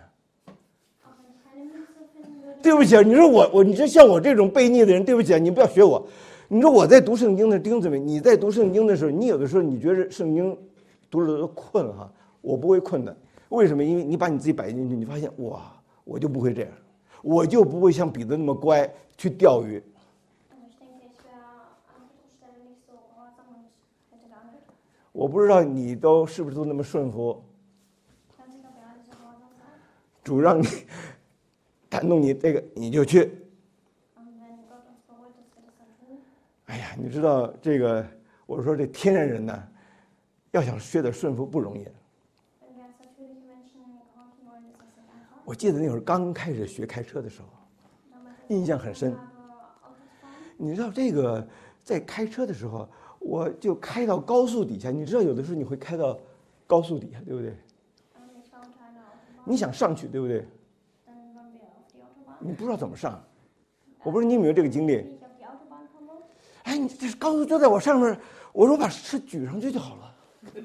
Auch wenn ich keine Münze finden würde. 对不起啊，你说你这像我这种悖逆的人，对不起啊，你不要学我。你说我在读圣经的弟兄姊妹，你在读圣经的时候，你有的时候你觉得圣经读着都困哈，我不会困的。为什么？因为你把你自己摆进去，你发现哇，我就不会这样，我就不会像彼得那么乖去钓鱼。 Also ich denke, ich wäre an Petrusstelle nicht so gehorsam und hätte geangelt. 我不知道你都是不是都那么顺服， Ich weiß nicht, ob wir alle so gehorsam seid. 主让你感动你这个你就去。 Und wenn Gott uns beruhigt, dass wir das dann tun. 哎呀，你知道这个，我说这天然人呢，要想学点顺服不容易。 Wenn wir als natürliche Menschen gehorchen wollen, ist das nicht einfach. 我记得那会儿刚开始学开车的时候， Damals, als 印象很 ich 深。 habe Autos fahren, 你知道这个在开车的时候，我就开到高速底下。你知道有的时候你会开到高速底下，对不对？ ich war unter einer Autobahn. 你想上去，对不对？ Dann waren wir auf die Autobahn. 你不知道怎么上。我不知道你有没有这个经历？ Wie ich auf die Autobahn komme. 哎，你这高速就在我上面，我说把车举上去就好了。 Die Autobahn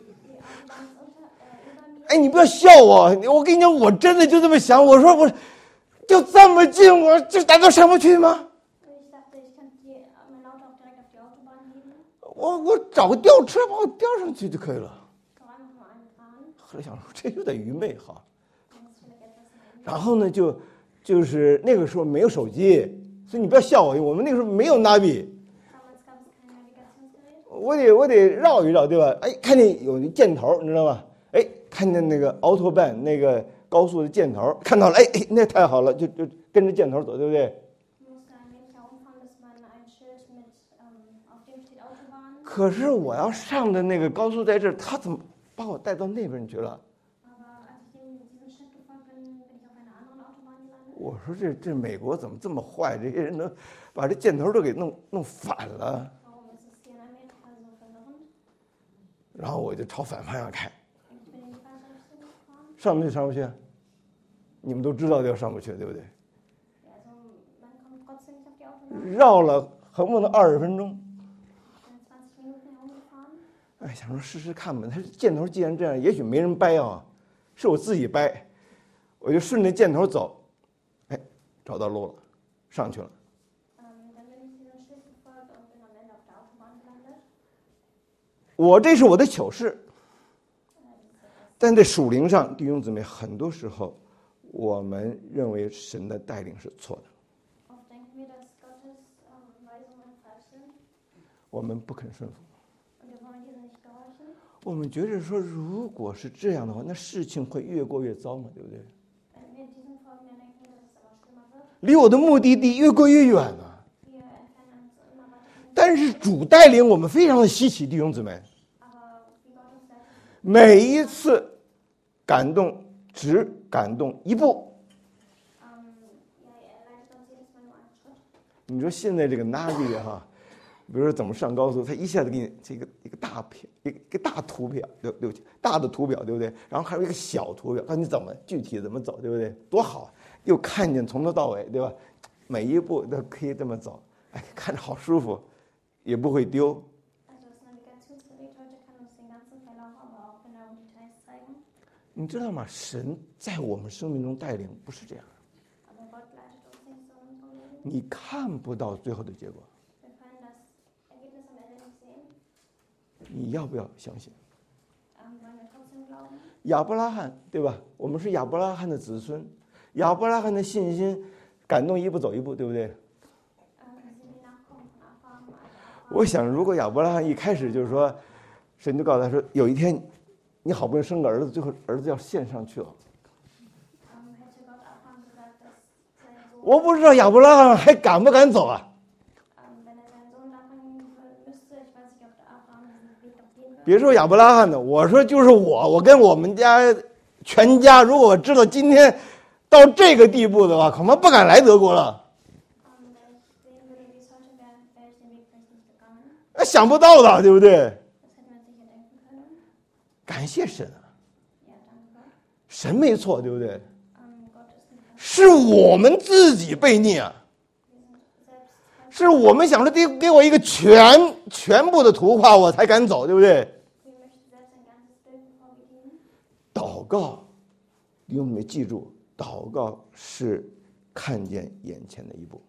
ist über mir. 哎，你不要笑我，我跟你讲，我真的就这么想。我说我就这么近，我这难道上不去吗？ Und ich dachte, ich kann mein Auto auch direkt auf die Autobahn heben. 我找个吊车把我吊上去就可以了。 Doch einfach nur einen Kran. 后来想说这有点愚昧哈。 Das ist vielleicht etwas naiv. 然后呢，就是那个时候没有手机，所以你不要笑我，我们那个时候没有 Navi， Damals gab es kein Navigationsgerät. 我得绕一绕，对吧？哎，看见有一箭头，你知道吗？哎，看见那个 Autobahn 那个高速的箭头，看到了，哎，那太好了，就跟着箭头走，对不对？ Musste ein wenig herumfahren, bis man ein Schild mit, auf dem steht Autobahn. 可是我要上的那个高速在这儿，他怎么把我带到那边去了？ Aber als ich diesen Schild gefahren bin, bin ich auf einer anderen Autobahn gelandet. 我说这美国怎么这么坏？这些人能把这箭头都给弄反了。 Warum ist es hier in Amerika so verwirrend? 然后我就朝反方向开， Und ich bin in die falsche Richtung gefahren. 上不去上不去？你们都知道要上不去，对不对？ Ja, also man kommt trotzdem nicht auf die Autobahn. 绕了横不能20分钟， Ich bin 20 Minuten herumgefahren. 哎，想说试试看吧。他箭头既然这样，也许没人掰啊，是我自己掰。 我就顺着箭头走，哎，找到路了，上去了。 Dann bin ich diesem Schild gefolgt und bin am Ende auf der Autobahn gelandet. 我这是我的糗事。但在属灵上，弟兄姊妹，很多时候我们认为神的带领是错的， Oft denken wir, dass Gottes Weisungen falsch sind 我们不肯顺服。 und wir wollen diesen nicht gehorchen. 我们觉得说，如果是这样的话，那事情会越过越糟嘛，对不对？ Wenn wir diesem folgen, dann denken wir, dass es immer schlimmer wird. 离我的目的地越过越远啊！ Wir entfernen uns immer weiter. 但是主带领我们非常的稀奇，弟兄姊妹， Aber wie Gott uns leitet, 每一次感动只感动一步。 er leitet uns jedes Mal nur einen Schritt. 你说现在这个 Navi 哈，比如说怎么上高速，它一下子给你这个一个大片，一个大图表，对不起，大的图表，对不对？然后还有一个小图表，看你怎么具体怎么走，对不对？多好，又看见从头到尾，对吧？每一步都可以这么走，哎，看着好舒服，也不会丢。 Also das Navigationsgerät heute kann uns den ganzen Verlauf, aber auch genaue Details zeigen. 你知道吗？神在我们生命中带领不是这样， Aber Gott leitet uns nicht so in unserem Leben. 你看不到最后的结果， Wir können das Ergebnis am Ende nicht sehen. 你要不要相信？ Wollen wir trotzdem glauben? 亚伯拉罕，对吧？我们是亚伯拉罕的子孙，亚伯拉罕的信心感动一步走一步，对不对？ Wir sind die Nachkommen von Abraham. 我想，如果亚伯拉罕一开始就是说，神就告诉他说，有一天你好不容易生个儿子，最后儿子要献上去了。 Hätte Gott Abraham gesagt, dass sein Sohn, 我不知道亚伯拉罕还敢不敢走啊？ wenn seinen Sohn nachfolgen müsste, ich weiß nicht, ob der Abraham diesen Weg noch gehen würde. 别说亚伯拉罕的，我说就是我跟我们家全家，如果我知道今天到这个地步的话，恐怕不敢来德国了。 Wenn ich sehen würde, wie es heute wäre, wäre ich den Weg vielleicht nicht gegangen. 想不到的，对不对？ Das hätte man sicher denken können. 感谢神啊， Ja, danke Gott. 神没错，对不对？ Gott ist nicht falsch. 是我们自己悖逆啊， Wir sind selbst falsch. 是我们想着给我一个全部的图画，我才敢走，对不对？ Wir möchten selbst ein ganzes Bild, bevor wir gehen. 祷告，弟兄们记住，祷告是看见眼前的一步，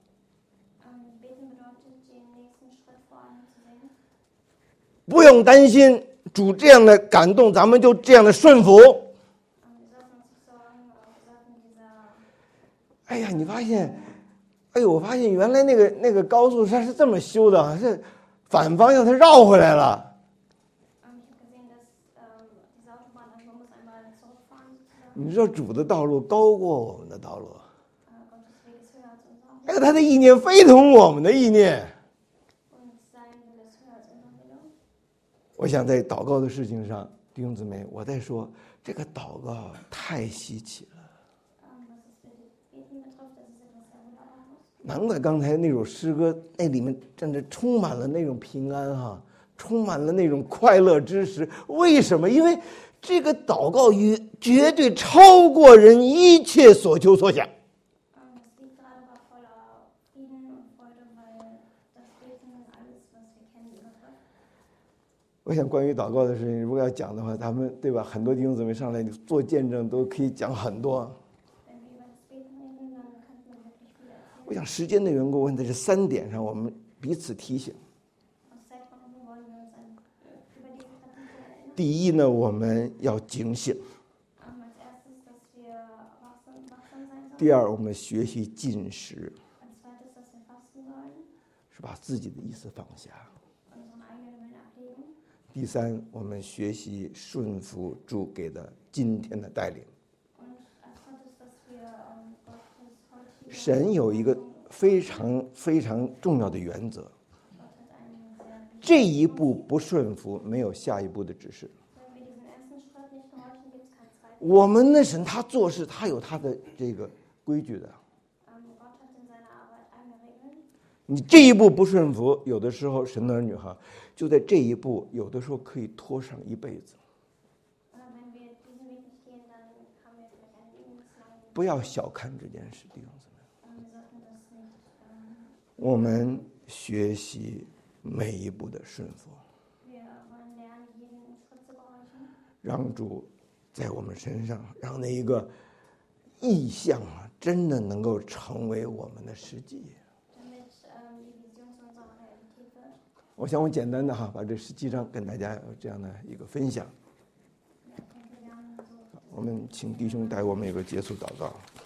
Beten bedeutet, den nächsten Schritt vor allem zu sehen. 不用担心主这样的感动，咱们就这样的顺服。 Wir sollten uns nicht sorgen, wir sollten dieser 哎呀，你发现，哎呦，我发现原来那个高速它是这么修的啊，是反方向它绕回来了。 Ich habe gesehen, dass diese Autobahn, also man muss einmal zurückfahren sozusagen. 你知道主的道路高过我们的道路， Gottes Weg ist höher als unser 哎呀，他的意念非同我们的意念。 und sein Wille ist höher als unser Wille. 我想在祷告的事情上，弟兄姊妹，我在说这个祷告太稀奇了。 Was das Beten betrifft, das ist etwas sehr Wunderbares. 难怪刚才那首诗歌那里面真的充满了那种平安哈，充满了那种快乐之时。为什么？因为这个祷告绝对超过人一切所求所想。 Das Lied gerade war voller Frieden und Freude, weil das Beten alles, was wir kennen, übertrifft. 我想关于祷告的事情，如果要讲的话，咱们对吧？很多弟兄姊妹上来做见证都可以讲很多。 Wenn wir über das Beten reden, dann könnten wir wirklich viel erzählen. 我想时间的缘故，我想在这3点上，我们彼此提醒。 Aus Zeitgründen wollen wir uns über diese Kapitel erinnern. 第一呢，我们要警醒； Als erstes, dass wir wachsam sein sollen. 第二，我们学习禁食， Als zweites, dass wir fasten sollen, 是把自己的意思放下； unseren eigenen Willen ablegen. 第三，我们学习顺服主给的今天的带领。 Und als drittes, dass wir Gottes heutige 神有一个非常非常重要的原则， Gott hat einen sehr 这一步不顺服，没有下一步的指示。 Wenn wir diesen ersten Schritt nicht gehorchen, gibt es keinen zweiten. 我们的神他做事，他有他的这个规矩的。 Gott hat in seiner Arbeit eigene Regeln. 你这一步不顺服，有的时候神的儿女哈，就在这一步，有的时候可以拖上一辈子。 Wenn wir diesen Weg nicht gehen, dann haben wir vielleicht ein lebenslanges. 不要小看这件事，弟兄姊妹。 Wir sollten das nicht. 我们学习每一步的顺服， Wir wollen lernen, jeden Schritt zu gehorchen. 让主在我们身上，让那一个意象啊，真的能够成为我们的实际。 damit die Vision zu unserer Realität wird. 我想我简单的把这17章跟大家有这样的一个分享。 Ja, ich denke, wir haben so 我们请弟兄带我们有个结束祷告。